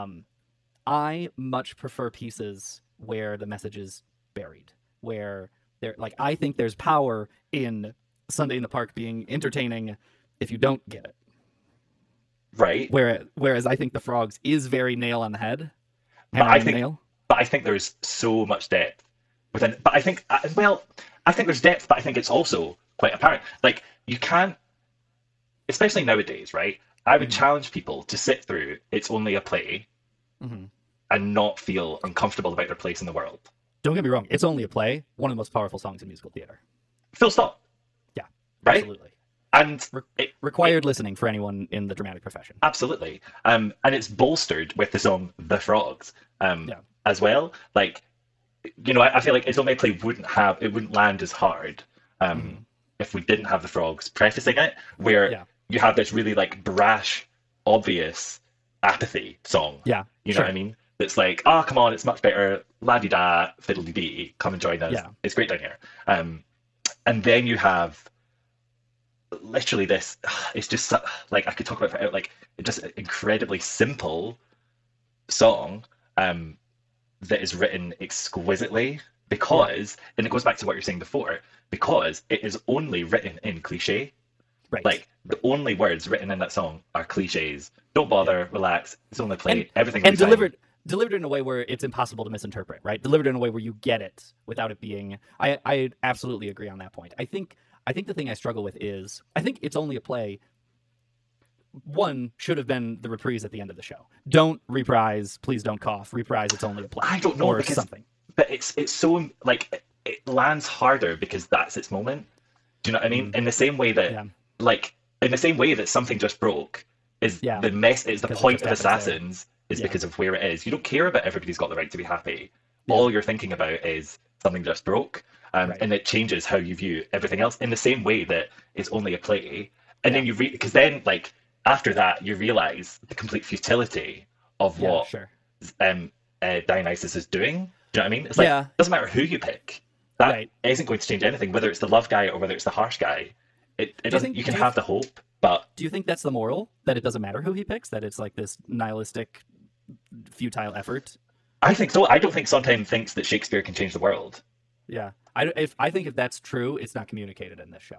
I much prefer pieces where the message is buried, where I think there's power in Sunday in the Park being entertaining if you don't get it. Right. Whereas I think The Frogs is very nail on the head. But I think there's so much depth within. But I think there's depth, but I think it's also quite apparent. Like, you can't, especially nowadays, right? I would challenge people to sit through It's Only a Play and not feel uncomfortable about their place in the world. Don't get me wrong. It's Only a Play, one of the most powerful songs in musical theater. Full stop. Yeah, right? Absolutely. And required listening for anyone in the dramatic profession. Absolutely. And it's bolstered with the song The Frogs as well. Like, you know, I feel like It's Only a Play wouldn't land as hard if we didn't have The Frogs prefacing it, where you have this really like brash, obvious apathy song. Yeah. You know what I mean? That's like, come on, it's much better, la-di-da, fiddle-dee-dee, come and join us. Yeah. It's great down here. And then you have literally this, it's just like, I could talk about it, like, just an incredibly simple song that is written exquisitely because, and it goes back to what you're saying before, because it is only written in cliche. Right. Like, the only words written in that song are cliches. Don't bother, relax, It's Only a Play, everything. And delivered in a way where it's impossible to misinterpret, right? Delivered in a way where you get it without it being. I absolutely agree on that point. I think the thing I struggle with is, I think It's Only a Play, one, should have been the reprise at the end of the show. Don't reprise, please don't cough. Reprise, It's Only a Play. I don't know, or something. But it's so, like, it lands harder because that's its moment. Do you know what I mean? In the same way that, like, in the same way that Something Just Broke is it's the point of Assassins is because of where it is. You don't care about Everybody's Got the Right to Be Happy. All you're thinking about is Something Just Broke. And it changes how you view everything else in the same way that It's Only a Play. And then because then, like, after that, you realize the complete futility of what Dionysus is doing. Do you know what I mean? It's like, it doesn't matter who you pick. That isn't going to change anything, whether it's the love guy or whether it's the harsh guy. It doesn't. You can have the hope, but do you think that's the moral? That it doesn't matter who he picks? That it's like this nihilistic, futile effort? I think so. I don't think Sondheim thinks that Shakespeare can change the world. Yeah, I think if that's true, it's not communicated in this show.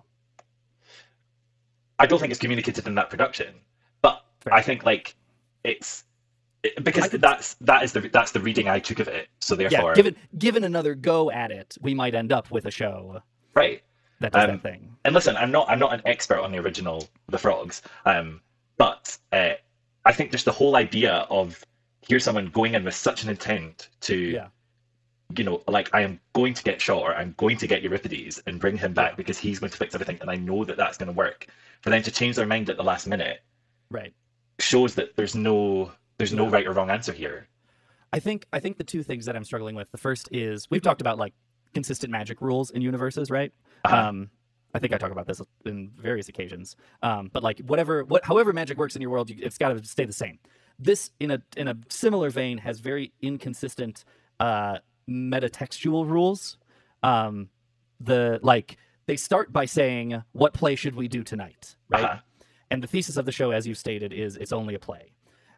I don't think it's communicated in that production, but I think like it's because that's the reading I took of it. So therefore, given another go at it, we might end up with a show right that does that thing. And listen, I'm not an expert on the original The Frogs, but I think just the whole idea of here's someone going in with such an intent to. You know, like, I am going to get Shaw, or I'm going to get Euripides and bring him back because he's going to fix everything, and I know that that's going to work. For them to change their mind at the last minute, shows that there's no right or wrong answer here. I think the two things that I'm struggling with. The first is we've talked about like consistent magic rules in universes, right? I think I talk about this in various occasions. But like however magic works in your world, it's got to stay the same. This, in a similar vein, has very inconsistent metatextual rules. They start by saying, what play should we do tonight, right? And the thesis of the show, as you stated, is it's only a play.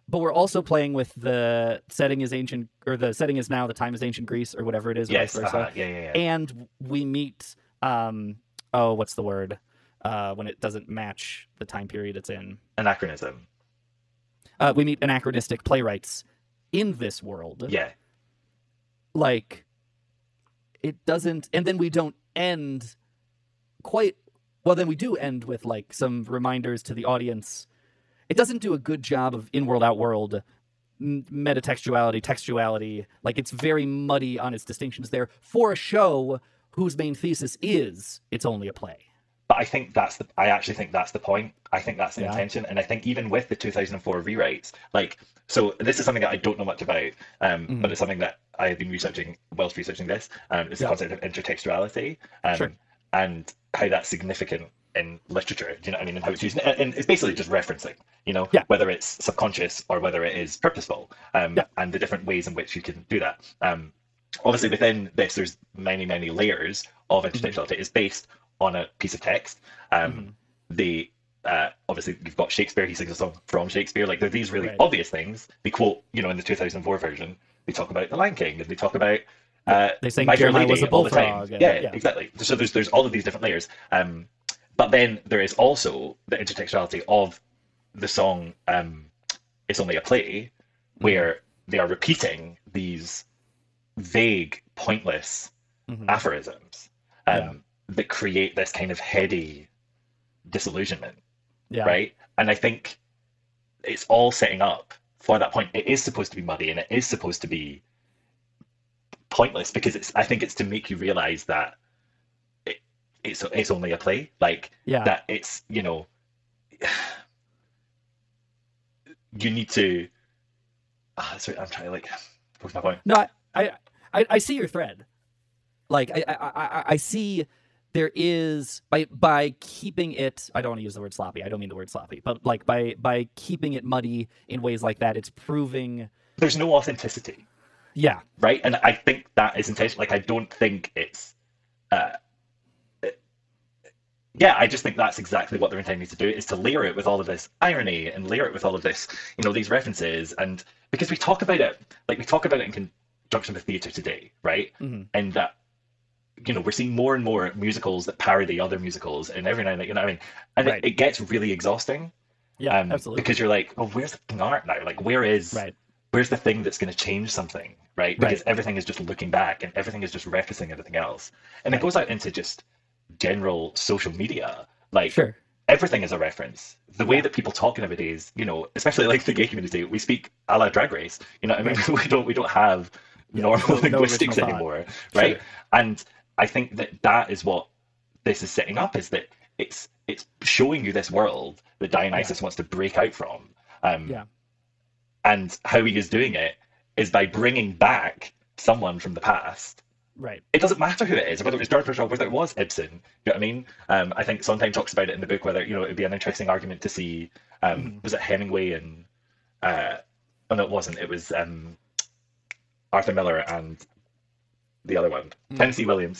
but we're also playing with the setting is ancient, or the setting is now, the time is ancient Greece, or whatever it is. Yes, vice versa. yeah. And we meet, what's the word? When it doesn't match the time period it's in. Anachronism. We meet anachronistic playwrights in this world. Yeah. Like, it doesn't, and then we don't end quite, well, then we do end with, like, some reminders to the audience. It doesn't do a good job of in-world, out-world, metatextuality, textuality. Like, it's very muddy on its distinctions there for a show whose main thesis is it's only a play. But I actually think that's the point. I think that's the intention. And I think even with the 2004 rewrites, like, so this is something that I don't know much about, but it's something that I have been researching whilst researching this. It's the concept of intertextuality, and how that's significant in literature. Do you know what I mean? And how it's used. And it's basically just referencing, whether it's subconscious or whether it is purposeful, and the different ways in which you can do that. Obviously, within this, there's many, many layers of intertextuality. It's based on a piece of text. Obviously, you've got Shakespeare. He sings a song from Shakespeare. Like, there are these really obvious things. They quote, in the 2004 version, they talk about the Lion King, and they talk about they sing My Fair Jeremiah Lady was a all the time. bullfrog. And, Yeah, exactly. So there's all of these different layers. But then there is also the intertextuality of the song It's Only a Play, where they are repeating these vague, pointless aphorisms that create this kind of heady disillusionment, right? And I think it's all setting up for that point. It is supposed to be muddy and it is supposed to be pointless because I think it's to make you realize that it's only a play, like that it's you need to. Sorry, I'm trying to what's my point? No, I see your thread. Like I see there is by keeping it. I don't want to use the word sloppy. I don't mean the word sloppy, but like by keeping it muddy in ways like that, it's proving there's no authenticity. Yeah. Right, and I think that is intentional. Like, I don't think it's. I just think that's exactly what they're intending to do, is to layer it with all of this irony and layer it with all of this, these references. And because we talk about it in conjunction with theatre today, right? And that, we're seeing more and more musicals that parody other musicals, and every now and then, what I mean? And it gets really exhausting. Yeah, absolutely. Because you're like, well, where's the art now? Like, where's the thing that's going to change something, right? Because everything is just looking back and everything is just referencing everything else. And it goes out into just general social media. Like, everything is a reference. The way that people talk nowadays, especially like the gay community, we speak a la Drag Race. You know what I mean? We don't have normal linguistics anymore, right? And I think that is what this is setting up, is that it's showing you this world that Dionysus wants to break out from. And how he is doing it is by bringing back someone from the past. Right. It doesn't matter who it is, whether it's George Bishop, whether it was Ibsen. You know what I mean? I think Sondheim talks about it in the book, whether, it would be an interesting argument to see, was it Hemingway and, oh no, it wasn't. It was Arthur Miller and the other one, Tennessee Williams.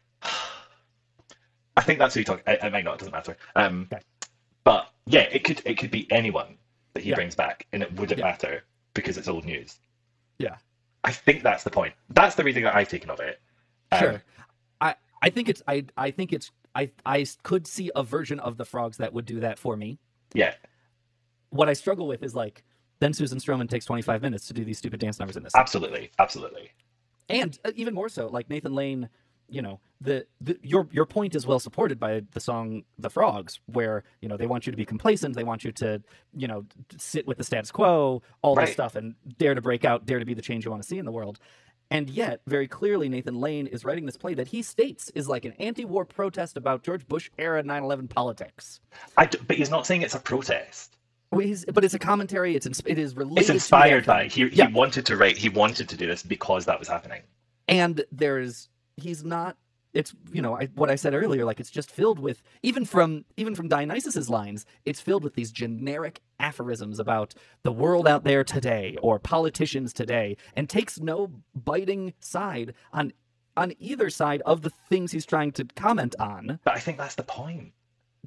I think that's who you talk. I might not. It doesn't matter. But yeah, it could be anyone that he brings back, and it wouldn't matter because it's old news. Yeah, I think that's the point. That's the reading that I've taken of it. Sure. I think it's. I could see a version of the Frogs that would do that for me. Yeah. What I struggle with is then Susan Stroman takes 25 minutes to do these stupid dance numbers in this. Absolutely. And even more so, like Nathan Lane, your point is well supported by the song The Frogs, where they want you to be complacent, they want you to sit with the status quo, all this stuff, and dare to break out, dare to be the change you want to see in the world. And yet, very clearly, Nathan Lane is writing this play that he states is like an anti-war protest about George Bush era 9/11 politics. But he's not saying it's a protest. But it's a commentary. It is related. It's inspired by. He wanted to write. He wanted to do this because that was happening. And he's not. It's what I said earlier. Like, it's just filled with even from Dionysus's lines. It's filled with these generic aphorisms about the world out there today or politicians today, and takes no biting side on either side of the things he's trying to comment on. But I think that's the point.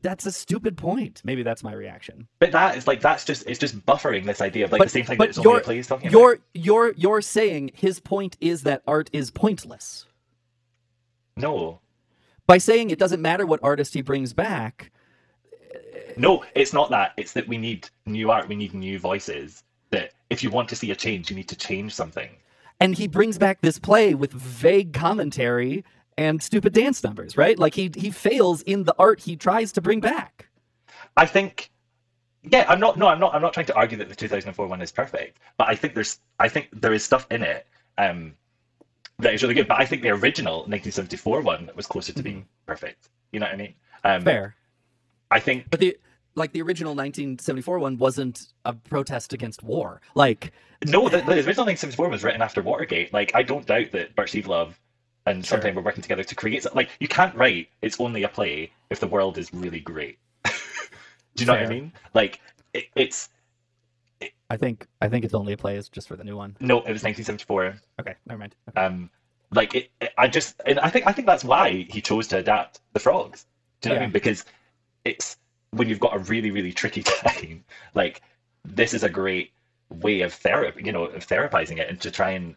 that's a stupid point. Maybe that's my reaction. But that is like it's just buffering this idea of like the same thing that it's you're, only a play is talking about. You're saying his point is that art is pointless. No. By saying it doesn't matter what artist he brings back. No, it's not that. It's that we need new art. We need new voices. That if you want to see a change, you need to change something. And he brings back this play with vague commentary and stupid dance numbers, right? Like he fails in the art he tries to bring back. I think, yeah, I'm not trying to argue that the 2004 one is perfect, but I think there is stuff in it that is really good. But I think the original 1974 one was closer to being perfect. You know what I mean? Fair. I think, but the original 1974 one wasn't a protest against war. Like, no, the original 1974 was written after Watergate. Like, I don't doubt that Burt Sheavelove and Sondheim were working together to create something. Like, you can't write It's Only a Play if the world is really great. Do you know what I mean? Like, it's. I think It's Only a Play is just for the new one. No, it was 1974. Okay, never mind. Okay. I think that's why he chose to adapt The Frogs. Do you know what I mean? Because it's when you've got a really, really tricky time, like, this is a great way of therapizing it and to try and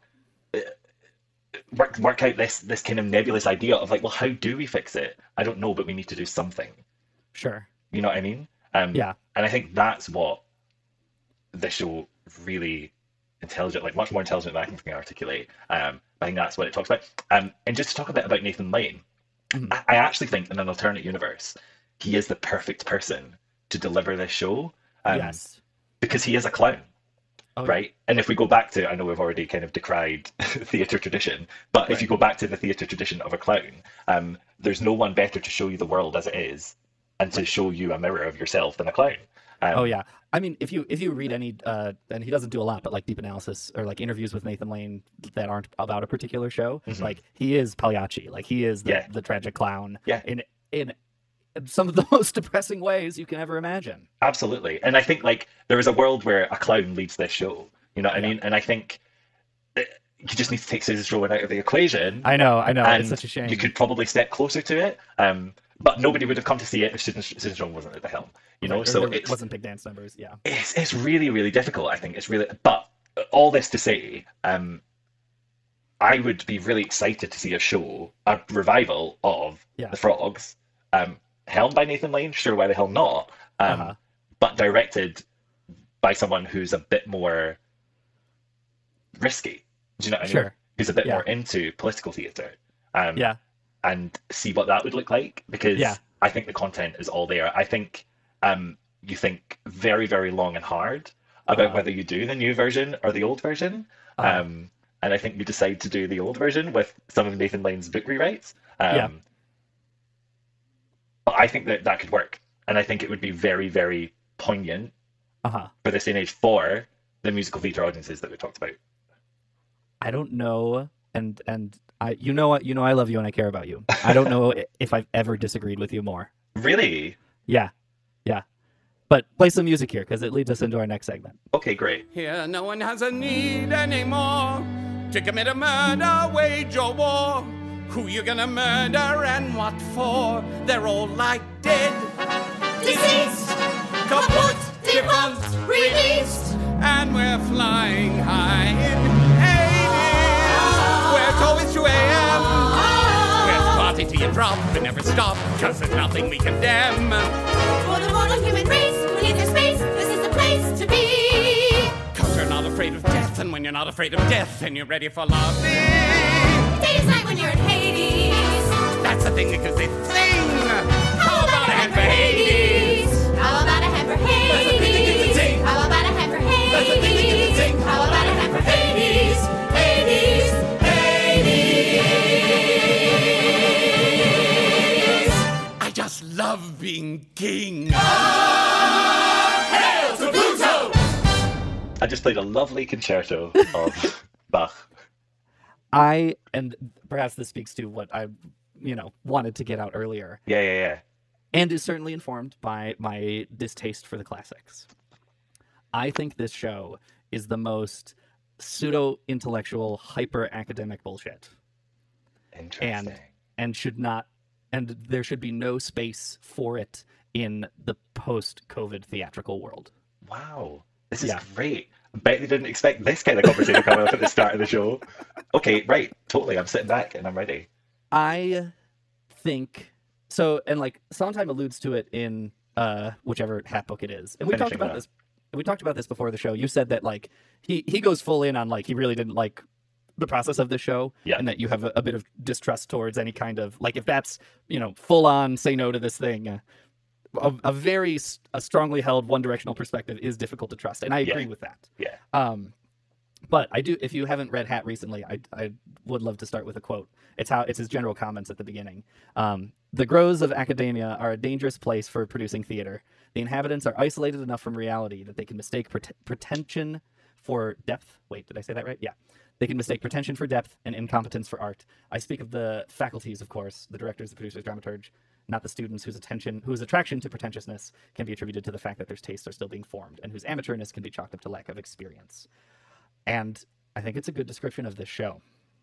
work out this kind of nebulous idea of like, well, how do we fix it? I don't know, but we need to do something. Sure. You know what I mean? Yeah. And I think that's what the show really intelligent, like much more intelligent than I can articulate. I think that's what it talks about. And just to talk a bit about Nathan Lane, I actually think in an alternate universe, he is the perfect person to deliver this show. Yes. Because he is a clown. Oh, right? And if we go back to, I know we've already kind of decried theatre tradition, but if you go back to the theatre tradition of a clown, there's no one better to show you the world as it is and to show you a mirror of yourself than a clown. Oh yeah, I mean, if you read any, and he doesn't do a lot, but like deep analysis or like interviews with Nathan Lane that aren't about a particular show, like he is Pagliacci, like he is the tragic clown. Yeah. In some of the most depressing ways you can ever imagine. Absolutely, and I think like there is a world where a clown leads this show. You know what I mean? And I think you just need to take Susan Stroman out of the equation. I know. And it's such a shame. You could probably step closer to it. But nobody would have come to see it if Susan Stroman wasn't at the helm, you know. So it wasn't big dance numbers. Yeah, it's really, really difficult. I think it's really. But all this to say, I would be really excited to see a revival of The Frogs, helmed by Nathan Lane. Sure, why the hell not? But directed by someone who's a bit more risky. Do you know what I mean? Sure. Who's a bit more into political theatre. And see what that would look like, because I think the content is all there. I think you think very, very long and hard about whether you do the new version or the old version. And I think you decide to do the old version with some of Nathan Lane's book rewrites. But I think that could work. And I think it would be very, very poignant for this day and age for the musical theatre audiences that we talked about. I don't know, and I I love you and I care about you. I don't know if I've ever disagreed with you more. Really? Yeah. But play some music here because it leads us into our next segment. Okay, great. Here no one has a need anymore to commit a murder, wage or war. Who you gonna murder and what for? They're all like dead, deceased, kaput, defunct, released, and we're flying high in Hades. Where always 2 a.m. Where's party till you drop and never stop, cause there's nothing we condemn. For the mortal human race, we need their space, this is the place to be. Cause you're not afraid of death, and when you're not afraid of death, then you're ready for loving. Day is night when you're in Hades. That's the thing, because they sing. How about a hand for Hades? How about a hand for Hades? How about a hand for Hades? How about a hand for Hades? Hades, Hades. I just love being king. Hail to Pluto! I just played a lovely concerto of Bach. And perhaps this speaks to what I, wanted to get out earlier. Yeah. And is certainly informed by my distaste for the classics. I think this show is the most pseudo-intellectual, hyper-academic bullshit. Interesting. And should not, and there should be no space for it in the post-COVID theatrical world. Wow, this is great. I bet they didn't expect this kind of conversation coming up at the start of the show. Okay, right, totally. I'm sitting back and I'm ready. I think so, and like Sondheim alludes to it in whichever hat book it is, and we talked about this. We talked about this before the show. You said that like he goes full in on like he really didn't like the process of the show, and that you have a bit of distrust towards any kind of like if that's full on say no to this thing. A very strongly held one directional perspective is difficult to trust, and I agree with that. Yeah. But I do. If you haven't read Hat recently, I would love to start with a quote. It's his general comments at the beginning. The groves of academia are a dangerous place for producing theater. The inhabitants are isolated enough from reality that they can mistake pretension for depth. Wait, did I say that right? Yeah. They can mistake pretension for depth and incompetence for art. I speak of the faculties, of course, the directors, the producers, dramaturge, not the students whose attraction to pretentiousness can be attributed to the fact that their tastes are still being formed and whose amateurness can be chalked up to lack of experience. And I think it's a good description of this show.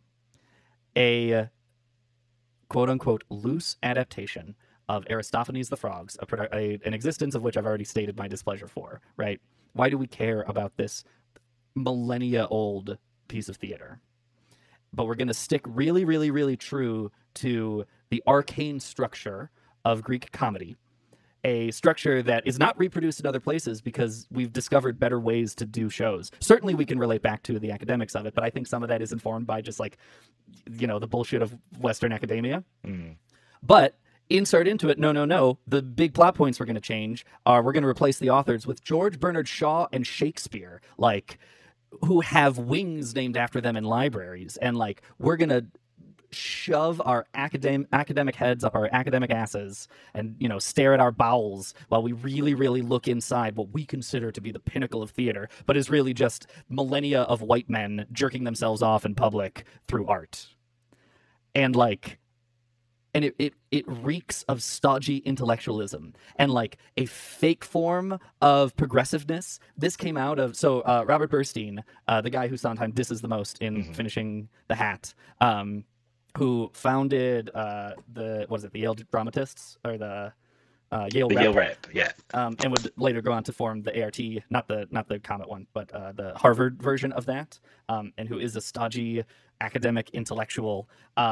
A quote-unquote loose adaptation of Aristophanes' The Frogs, an existence of which I've already stated my displeasure for, right? Why do we care about this millennia-old piece of theater? But we're going to stick really, really, really true to the arcane structure of Greek comedy, a structure that is not reproduced in other places because we've discovered better ways to do shows. Certainly we can relate back to the academics of it, but I think some of that is informed by just like, the bullshit of Western academia. But insert into it, no, the big plot points we're going to change are we're going to replace the authors with George Bernard Shaw and Shakespeare, like, who have wings named after them in libraries. And like, we're going to shove our academic heads up our academic asses and, stare at our bowels while we really, really look inside what we consider to be the pinnacle of theater, but is really just millennia of white men jerking themselves off in public through art. And like, and it reeks of stodgy intellectualism and like a fake form of progressiveness. This came out of Robert Burstein, the guy who Sondheim disses the most in finishing The Hat, who founded the Yale Dramatists or the Yale Rep. Yale Rep, yeah. And would later go on to form the ART, not the Comet one, but the Harvard version of that, and who is a stodgy academic intellectual.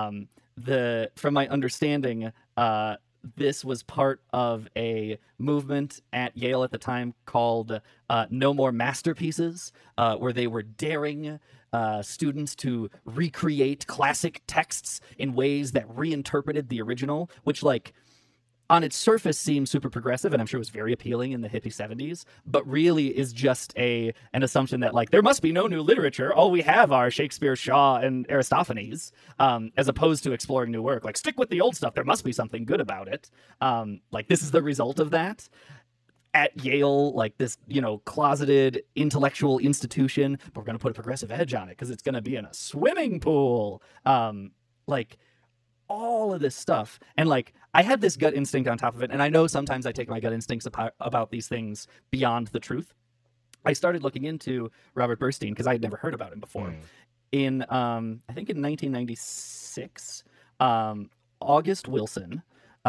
From my understanding, this was part of a movement at Yale at the time called No More Masterpieces, where they were daring students to recreate classic texts in ways that reinterpreted the original, which like on its surface seems super progressive, and I'm sure was very appealing in the hippie 70s, but really is just an assumption that like there must be no new literature. All we have are Shakespeare, Shaw, and Aristophanes, as opposed to exploring new work. Like, stick with the old stuff. There must be something good about it. Like, this is the result of that. At Yale, like this, closeted intellectual institution, but we're going to put a progressive edge on it because it's going to be in a swimming pool. Like, all of this stuff. And like, I had this gut instinct on top of it. And I know sometimes I take my gut instincts about these things beyond the truth. I started looking into Robert Burstein because I had never heard about him before. In, I think in 1996, August Wilson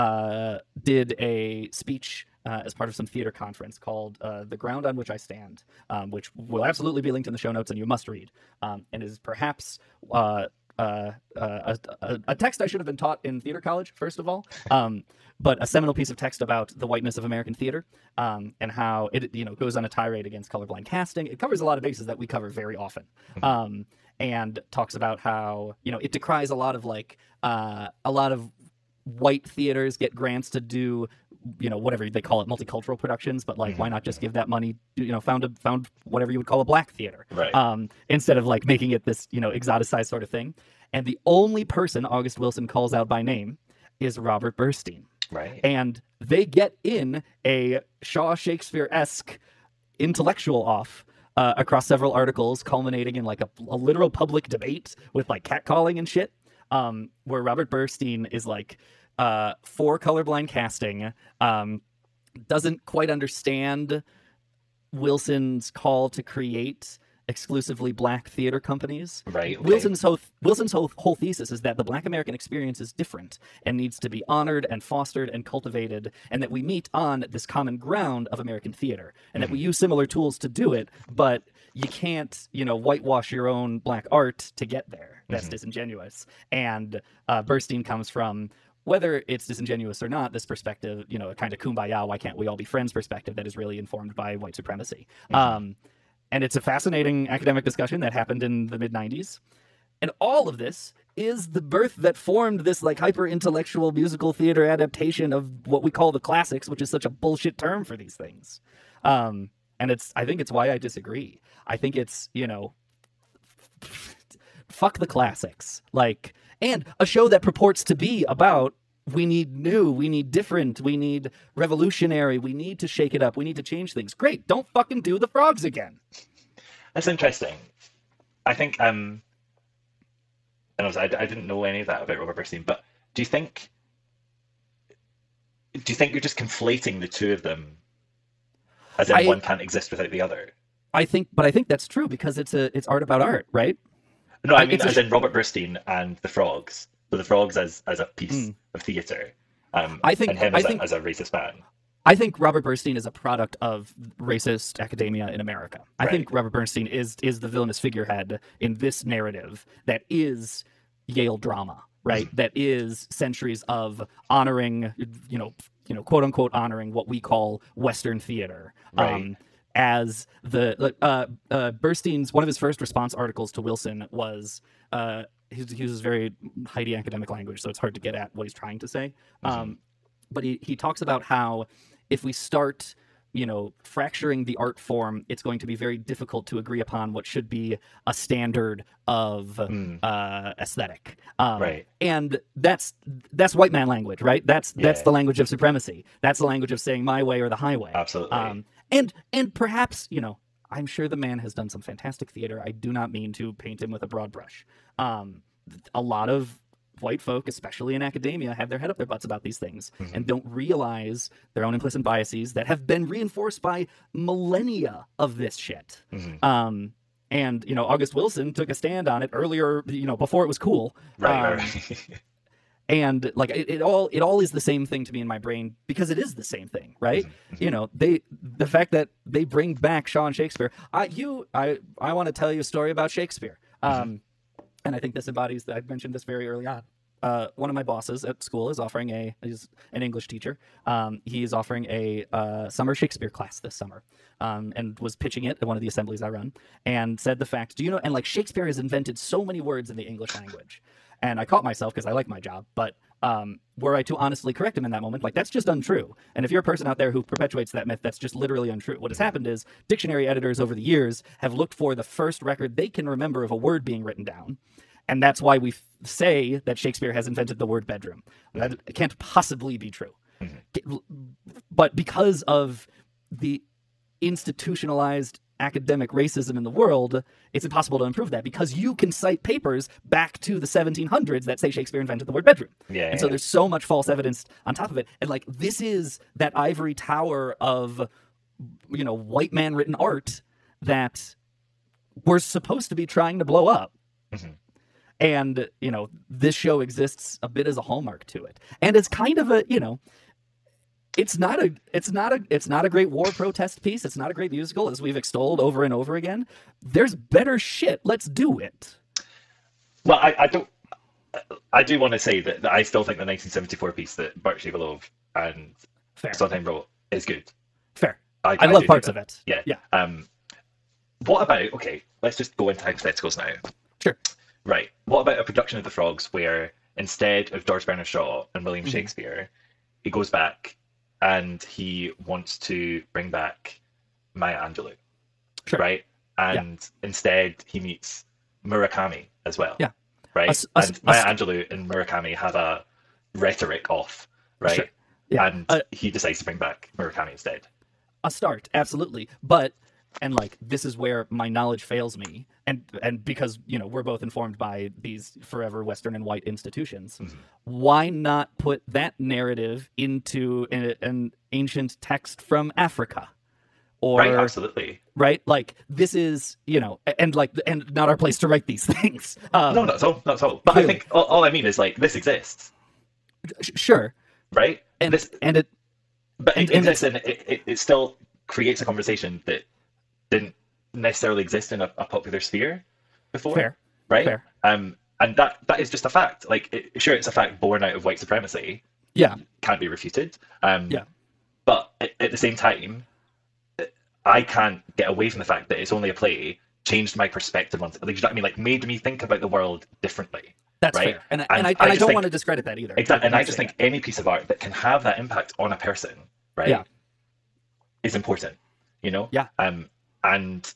did a speech as part of some theater conference called The Ground on Which I Stand, which will absolutely be linked in the show notes and you must read, and is perhaps a text I should have been taught in theater college, first of all, but a seminal piece of text about the whiteness of American theater, and how it goes on a tirade against colorblind casting. It covers a lot of bases that we cover very often, and talks about how it decries a lot of white theaters get grants to do whatever they call it, multicultural productions, but like why not just give that money found whatever you would call a black theater, right? Instead of like making it this exoticized sort of thing. And the only person August Wilson calls out by name is Robert Burstein, right? And they get in a Shaw Shakespeare-esque intellectual off across several articles, culminating in like a literal public debate with like catcalling and shit, where Robert Burstein is like for colorblind casting, doesn't quite understand Wilson's call to create exclusively black theater companies. Right. Okay. Wilson's whole thesis is that the Black American experience is different and needs to be honored and fostered and cultivated, and that we meet on this common ground of American theater, and that we use similar tools to do it, but you can't, whitewash your own black art to get there. That's disingenuous. And Burstein comes from, whether it's disingenuous or not, this perspective, a kind of kumbaya, why can't we all be friends perspective that is really informed by white supremacy. And it's a fascinating academic discussion that happened in the mid-90s. And all of this is the birth that formed this like hyper-intellectual musical theater adaptation of what we call the classics, which is such a bullshit term for these things. And I think it's why I disagree. I think it's, fuck the classics. And a show that purports to be about, we need new, we need different, we need revolutionary, we need to shake it up, we need to change things. Great, don't fucking do the frogs again. That's interesting. I think, and also, I didn't know any of that about Robert Burstein, but do you think you're just conflating the two of them, as in one can't exist without the other? I think that's true, because it's art about art, right? No, I mean as in Robert Burstein and the Frogs. So the Frogs as a piece of theatre, and him as a racist man. I think Robert Bernstein is a product of racist academia in America. I think Robert Bernstein is the villainous figurehead in this narrative that is Yale drama, right? That is centuries of honoring, quote unquote honoring what we call Western theater. Right. As Bernstein's, one of his first response articles to Wilson was, he uses very Heidi academic language, so it's hard to get at what he's trying to say. But he talks about how if we start, fracturing the art form, it's going to be very difficult to agree upon what should be a standard of aesthetic. Right. And that's white man language, right? That's the language of supremacy. That's the language of saying my way or the highway. Absolutely. And perhaps, I'm sure the man has done some fantastic theater. I do not mean to paint him with a broad brush. A lot of white folk, especially in academia, have their head up their butts about these things and don't realize their own implicit biases that have been reinforced by millennia of this shit. And, August Wilson took a stand on it earlier, before it was cool. Right. And it all is the same thing to me in my brain, because it is the same thing, right? The fact that they bring back Shaw and Shakespeare. I want to tell you a story about Shakespeare. And I think this embodies, I mentioned this very early on. One of my bosses at school is offering he's an English teacher. He is offering a summer Shakespeare class this summer, and was pitching it at one of the assemblies I run, and said the fact, and Shakespeare has invented so many words in the English language. And I caught myself because I like my job, but were I to honestly correct him in that moment, that's just untrue. And if you're a person out there who perpetuates that myth, that's just literally untrue. What has happened is dictionary editors over the years have looked for the first record they can remember of a word being written down. And that's why we say that Shakespeare has invented the word bedroom. That can't possibly be true. But because of the institutionalized academic racism in the world, it's impossible to improve that, because you can cite papers back to the 1700s that say Shakespeare invented the word bedroom. And so there's so much false evidence on top of it. And this is that ivory tower of, white man written art that we're supposed to be trying to blow up. And, this show exists a bit as a hallmark to it. And it's kind of a, it's not a great war protest piece. It's not a great musical, as we've extolled over and over again. There's better shit. Let's do it. Well, I do want to say that I still think the 1974 piece that Bart Shivalov and Sondheim wrote is good. Fair. I love parts of it. Yeah. What about, let's just go into hypotheticals now. Sure. Right. What about a production of The Frogs where instead of George Bernard Shaw and William Shakespeare, he goes back and he wants to bring back Maya Angelou, right? And instead he meets Murakami as well, right? And Maya Angelou and Murakami have a rhetoric off, right? And he decides to bring back Murakami instead. A start, absolutely. But, and this is where my knowledge fails me, and because, we're both informed by these forever Western and white institutions, why not put that narrative into an ancient text from Africa, or right, absolutely, right. Like this is, and not our place to write these things. No, not at all, not at all. But clearly. I think all I mean is like this exists, Sure, right? and it exists, and it still creates a conversation that didn't necessarily exist in a popular sphere before. Fair, right? fair. And that is just a fact. Like, sure, it's a fact born out of white supremacy. Yeah, can't be refuted. Yeah. But at the same time, I can't get away from the fact that it's only a play changed my perspective on, like, you know what I mean? Like, made me think about the world differently. That's right? fair, and I don't want to discredit that either. Exactly, and I just think any piece of art that can have that impact on a person, right, Yeah. is important. Yeah. And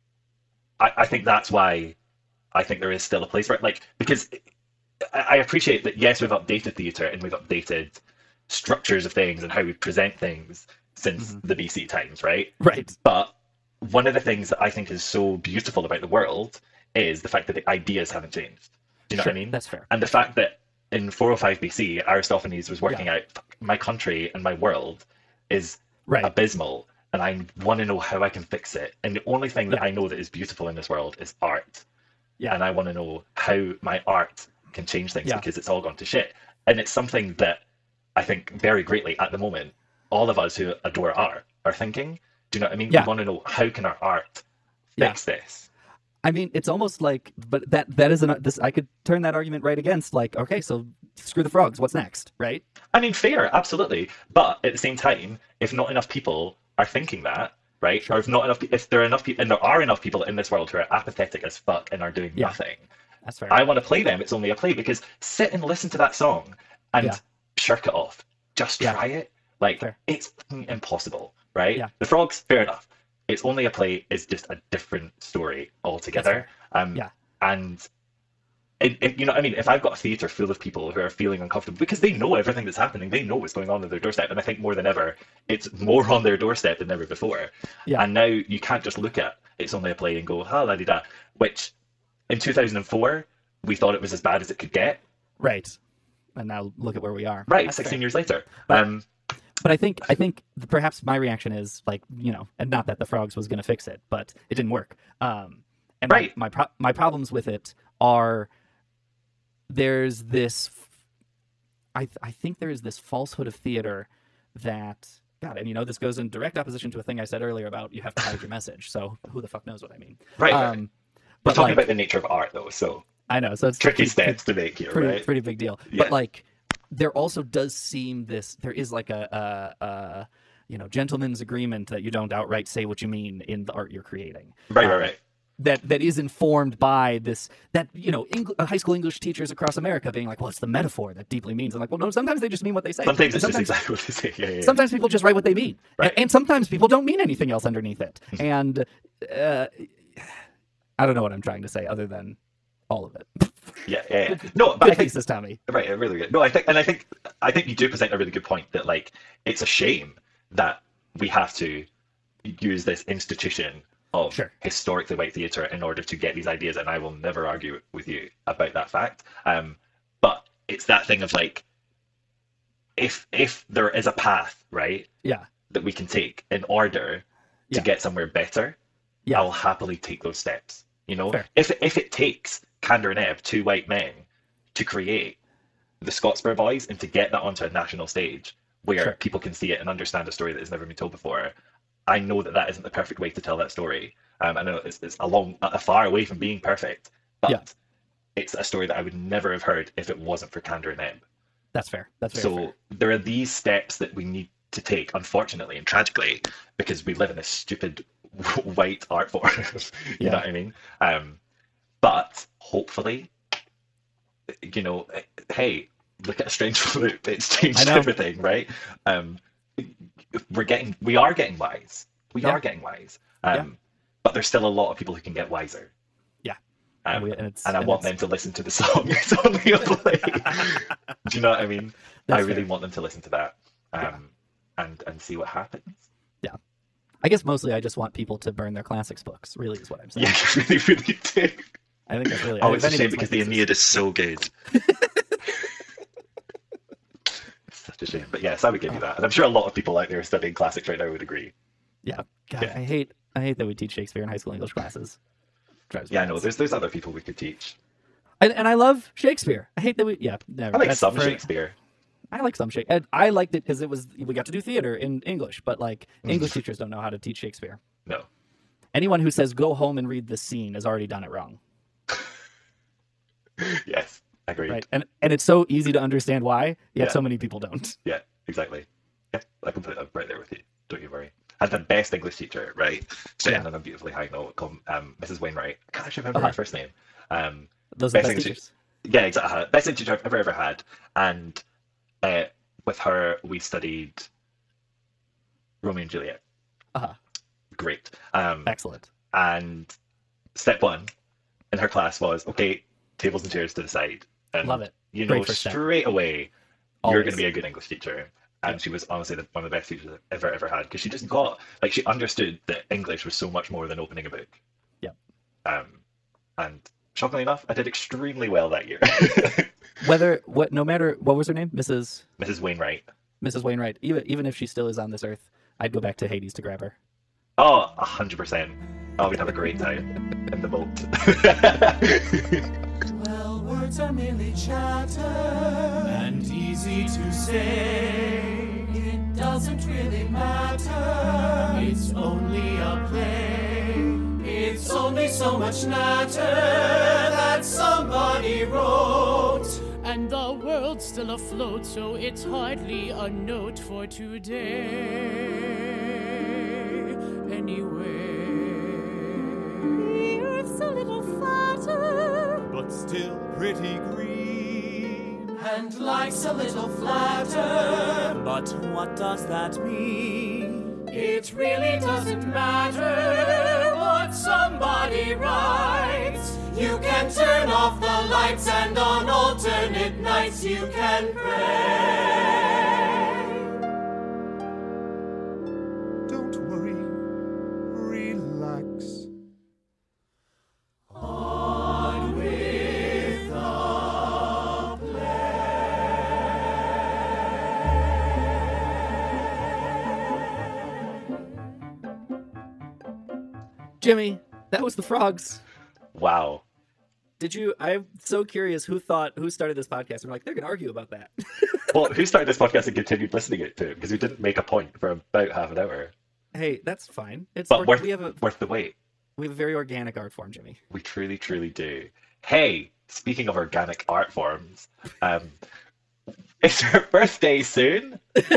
I think that's why I think there is still a place for it. Like, because I appreciate that, yes, we've updated theatre and we've updated structures of things and how we present things since the BC times, right? Right. But one of the things that I think is so beautiful about the world is the fact that the ideas haven't changed. Do you know what I mean? That's fair. And the fact that in 405 BC, Aristophanes was working out, my country and my world is abysmal, and I want to know how I can fix it. And the only thing that I know that is beautiful in this world is art. Yeah. And I want to know how my art can change things because it's all gone to shit. And it's something that I think very greatly at the moment, all of us who adore art are thinking. Do you know what I mean? Yeah. We want to know, how can our art fix this? I mean, it's almost like, but that is this. I could turn that argument right against, like, okay, so screw the frogs. What's next, right? I mean, fair, absolutely. But at the same time, if not enough people are thinking that, right, or if there are enough people, and there are enough people in this world who are apathetic as fuck and are doing nothing, that's fair. I want to play them. It's only a play, because sit and listen to that song and shirk it off. Just try it. Like, it's impossible, right? Yeah. The frogs, fair enough. It's only a play. It's just a different story altogether. And you know what I mean? If I've got a theatre full of people who are feeling uncomfortable because they know everything that's happening, they know what's going on their doorstep, and I think more than ever, it's more on their doorstep than ever before. Yeah. And now you can't just look at It's Only a Play and go, ha la di da, which in 2004 we thought it was as bad as it could get. Right. And now look at where we are. Right, That's 16 fair. years later. But I think perhaps my reaction is like, and not that the frogs was going to fix it, but it didn't work. And my problems with it are there's this. I think there is this falsehood of theater that, God, and this goes in direct opposition to a thing I said earlier about you have to hide your message. So who the fuck knows what I mean? Right. We're talking about the nature of art, though, so I know. So it's tricky steps to make here, right? Pretty big deal. Yeah. But like, there also does seem there is like a gentleman's agreement that you don't outright say what you mean in the art you're creating. Right. That is informed by this, that high school English teachers across America being like, well, it's the metaphor that deeply means. I'm like, well, no, sometimes they just mean what they say. Sometimes it's just exactly what they say. Yeah. Sometimes people just write what they mean, right. and sometimes people don't mean anything else underneath it. And I don't know what I'm trying to say other than all of it. Yeah. No, but I think this, Tommy. Right, really good. No, I think you do present a really good point that, like, it's a shame that we have to use this institution of historically white theatre in order to get these ideas, and I will never argue with you about that fact. But it's that thing of like, if there is a path, right? Yeah. That we can take in order to get somewhere better, I'll happily take those steps. Fair. If it takes Candor and Ebb, two white men, to create the Scottsboro Boys and to get that onto a national stage where people can see it and understand a story that has never been told before, I know that isn't the perfect way to tell that story. I know it's a far away from being perfect, but it's a story that I would never have heard if it wasn't for Candor and Ebb. That's fair. That's very fair. So there are these steps that we need to take, unfortunately and tragically, because we live in a stupid white art form. You know what I mean? But hopefully, hey, look at A Strange Flute. It's changed everything, right? We are getting wise. We are getting wise. But there's still a lot of people who can get wiser. Yeah. And I want them to listen to the song It's Only a Play. Do you know what I mean? I really want them to listen to that and see what happens. Yeah. I guess mostly I just want people to burn their classics books, really, is what I'm saying. Yeah, you really do. I think that's really... Oh, it's a shame because the Aeneid is so good. It's such a shame. But yes, I would give you that. And I'm sure a lot of people out there studying classics right now would agree. Yeah. God, I hate that we teach Shakespeare in high school English classes. Drives me Yeah, nuts. no, there's other people we could teach. And I love Shakespeare. I hate that we never. I like that's some for- Shakespeare. I like some Shakespeare. I liked it because we got to do theater in English, but like English teachers don't know how to teach Shakespeare. No. Anyone who says go home and read this scene has already done it wrong. Yes, agreed. Right. And it's so easy to understand why, yet so many people don't. Yeah, exactly. Yeah, I can put it right there with you. Don't you worry. Had the best English teacher, right? Sitting on a beautifully high note called Mrs. Wainwright. I can't actually remember her first name. Those are the best teachers. Yeah, exactly. Best English teacher I've ever had. And with her, we studied Romeo and Juliet. Great. Excellent. And step one in her class was, okay, tables and chairs to the side. And Love it. You Great know first step. straight away Always. you're going to be a good English teacher. And she was honestly one of the best teachers I've ever had, because she just got, like, she understood that English was so much more than opening a book. Yep. And shockingly enough, I did extremely well that year. No matter what was her name, Mrs. Wainwright. Mrs. Wainwright. Even if she still is on this earth, I'd go back to Hades to grab her. Oh, 100%. Oh, we'd have a great time in the boat. Well, words are merely chatter and easy to say. It doesn't really matter. It's only a play. It's only so much natter that somebody wrote. And the world's still afloat, so it's hardly a note for today. Anyway, the earth's a little fatter, but still pretty green, and life's a little flatter. But what does that mean? It really doesn't matter what somebody writes. You can turn off the lights, and on alternate nights you can pray. Don't worry, relax. On with the Jimmy, that was the frogs. Wow. I'm so curious who started this podcast. I'm like, they're going to argue about that. Well, who started this podcast and continued listening to it? Because we didn't make a point for about half an hour. Hey, that's fine. Worth we have a wait. We have a very organic art form, Jimmy. We truly, truly do. Hey, speaking of organic art forms, it's her birthday soon.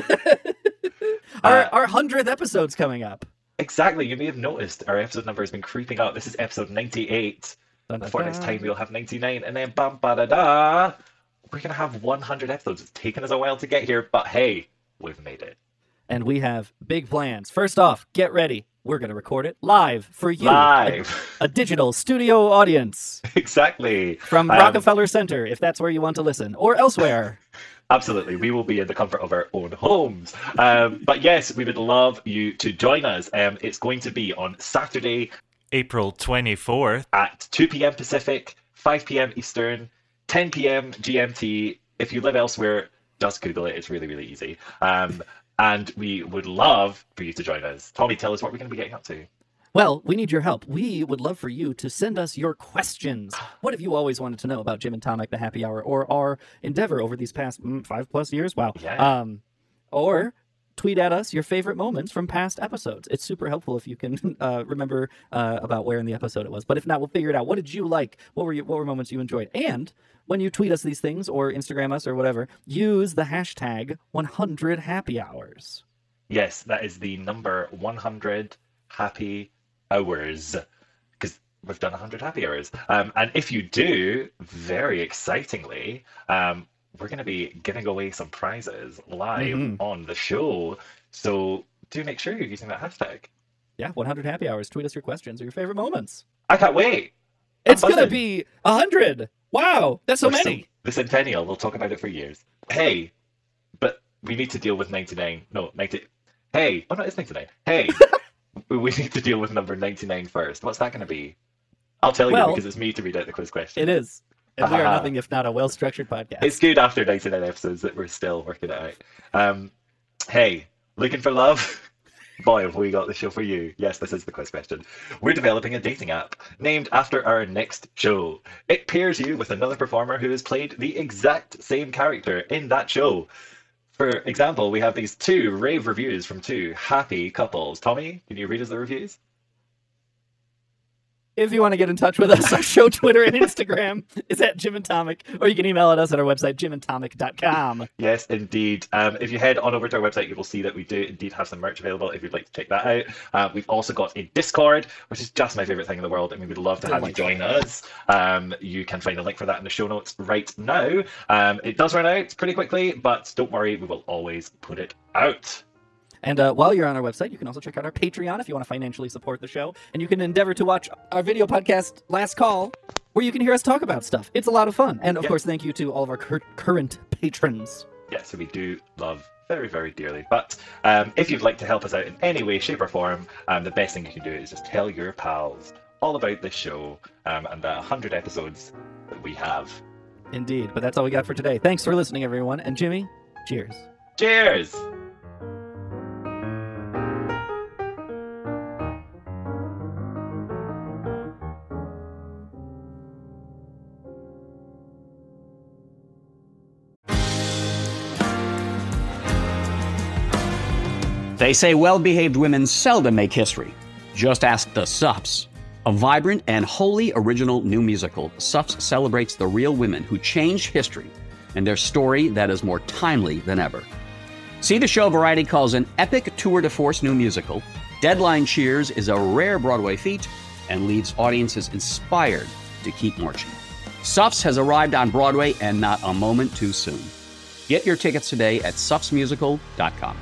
Our 100th episode's coming up. Exactly. You may have noticed our episode number has been creeping up. This is episode 98. Before next time, we'll have 99, and then bam, ba da da. We're gonna have 100 episodes. It's taken us a while to get here, but hey, we've made it. And we have big plans. First off, get ready. We're going to record it live for you. Live. A digital studio audience. Exactly. From Rockefeller Center, if that's where you want to listen, or elsewhere. Absolutely. We will be in the comfort of our own homes. But yes, we would love you to join us. It's going to be on Saturday, April 24th at 2 p.m. Pacific, 5 p.m. Eastern, 10 p.m. GMT. If you live elsewhere, just Google it. It's really, really easy. And we would love for you to join us. Tommy, tell us what we're going to be getting up to. Well, we need your help. We would love for you to send us your questions. What have you always wanted to know about Jim and Tomic, the Happy Hour, or our endeavor over these past 5+ years? Wow. Yeah. Or tweet at us your favorite moments from past episodes. It's super helpful if you can remember about where in the episode it was. But if not, we'll figure it out. What did you like? What were moments you enjoyed? And when you tweet us these things or Instagram us or whatever, use the hashtag 100 Happy Hours. Yes, that is the number 100 Happy Hours, because we've done 100 Happy Hours. And if you do, very excitingly, we're going to be giving away some prizes live on the show. So do make sure you're using that hashtag. Yeah, 100 Happy Hours. Tweet us your questions or your favorite moments. I can't wait. It's going to be 100. Wow, that's so many. The centennial, we'll talk about it for years. Hey, but we need to deal with 99. No, 90. Hey, oh no, it's 99. Hey, we need to deal with number 99 first. What's that going to be? I'll tell you because it's me to read out the quiz question. It is. And we are nothing if not a well-structured podcast. It's good after 99 episodes that we're still working it out. Hey, looking for love? Boy, have we got the show for you. Yes, this is the quiz question. We're developing a dating app named after our next show. It pairs you with another performer who has played the exact same character in that show. For example, we have these 2 rave reviews from 2 happy couples. Tommy, can you read us the reviews? If you want to get in touch with us, our show Twitter and Instagram is at Jim and Tomic, or you can email at us at our website, jimandtomic.com. Yes, indeed. If you head on over to our website, you will see that we do indeed have some merch available if you'd like to check that out. We've also got a Discord, which is just my favorite thing in the world, and we would love to have you join us. You can find a link for that in the show notes right now. It does run out pretty quickly, but don't worry, we will always put it out. And while you're on our website, you can also check out our Patreon if you want to financially support the show. And you can endeavor to watch our video podcast, Last Call, where you can hear us talk about stuff. It's a lot of fun. And, of course, thank you to all of our current patrons. Yes, who we do love very, very dearly. But if you'd like to help us out in any way, shape, or form, the best thing you can do is just tell your pals all about this show and the 100 episodes that we have. Indeed. But that's all we got for today. Thanks for listening, everyone. And Jimmy, cheers. Cheers! They say well-behaved women seldom make history. Just ask the Sups. A vibrant and wholly original new musical, Sups celebrates the real women who changed history and their story that is more timely than ever. See the show Variety calls an epic tour de force new musical. Deadline cheers is a rare Broadway feat and leaves audiences inspired to keep marching. Sups has arrived on Broadway and not a moment too soon. Get your tickets today at supsmusical.com.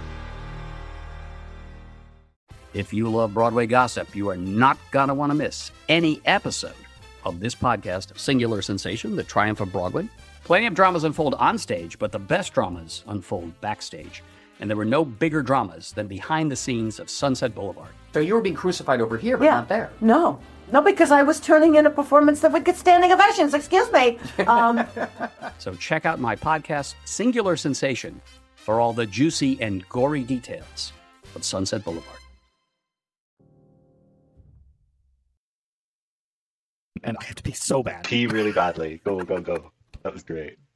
If you love Broadway gossip, you are not going to want to miss any episode of this podcast, Singular Sensation, The Triumph of Broadway. Plenty of dramas unfold on stage, but the best dramas unfold backstage. And there were no bigger dramas than behind the scenes of Sunset Boulevard. So you were being crucified over here, but not there. No, because I was turning in a performance that would get standing ovations. Excuse me. So check out my podcast, Singular Sensation, for all the juicy and gory details of Sunset Boulevard. And I have to pee so bad. Pee really badly. Go, go, go. That was great.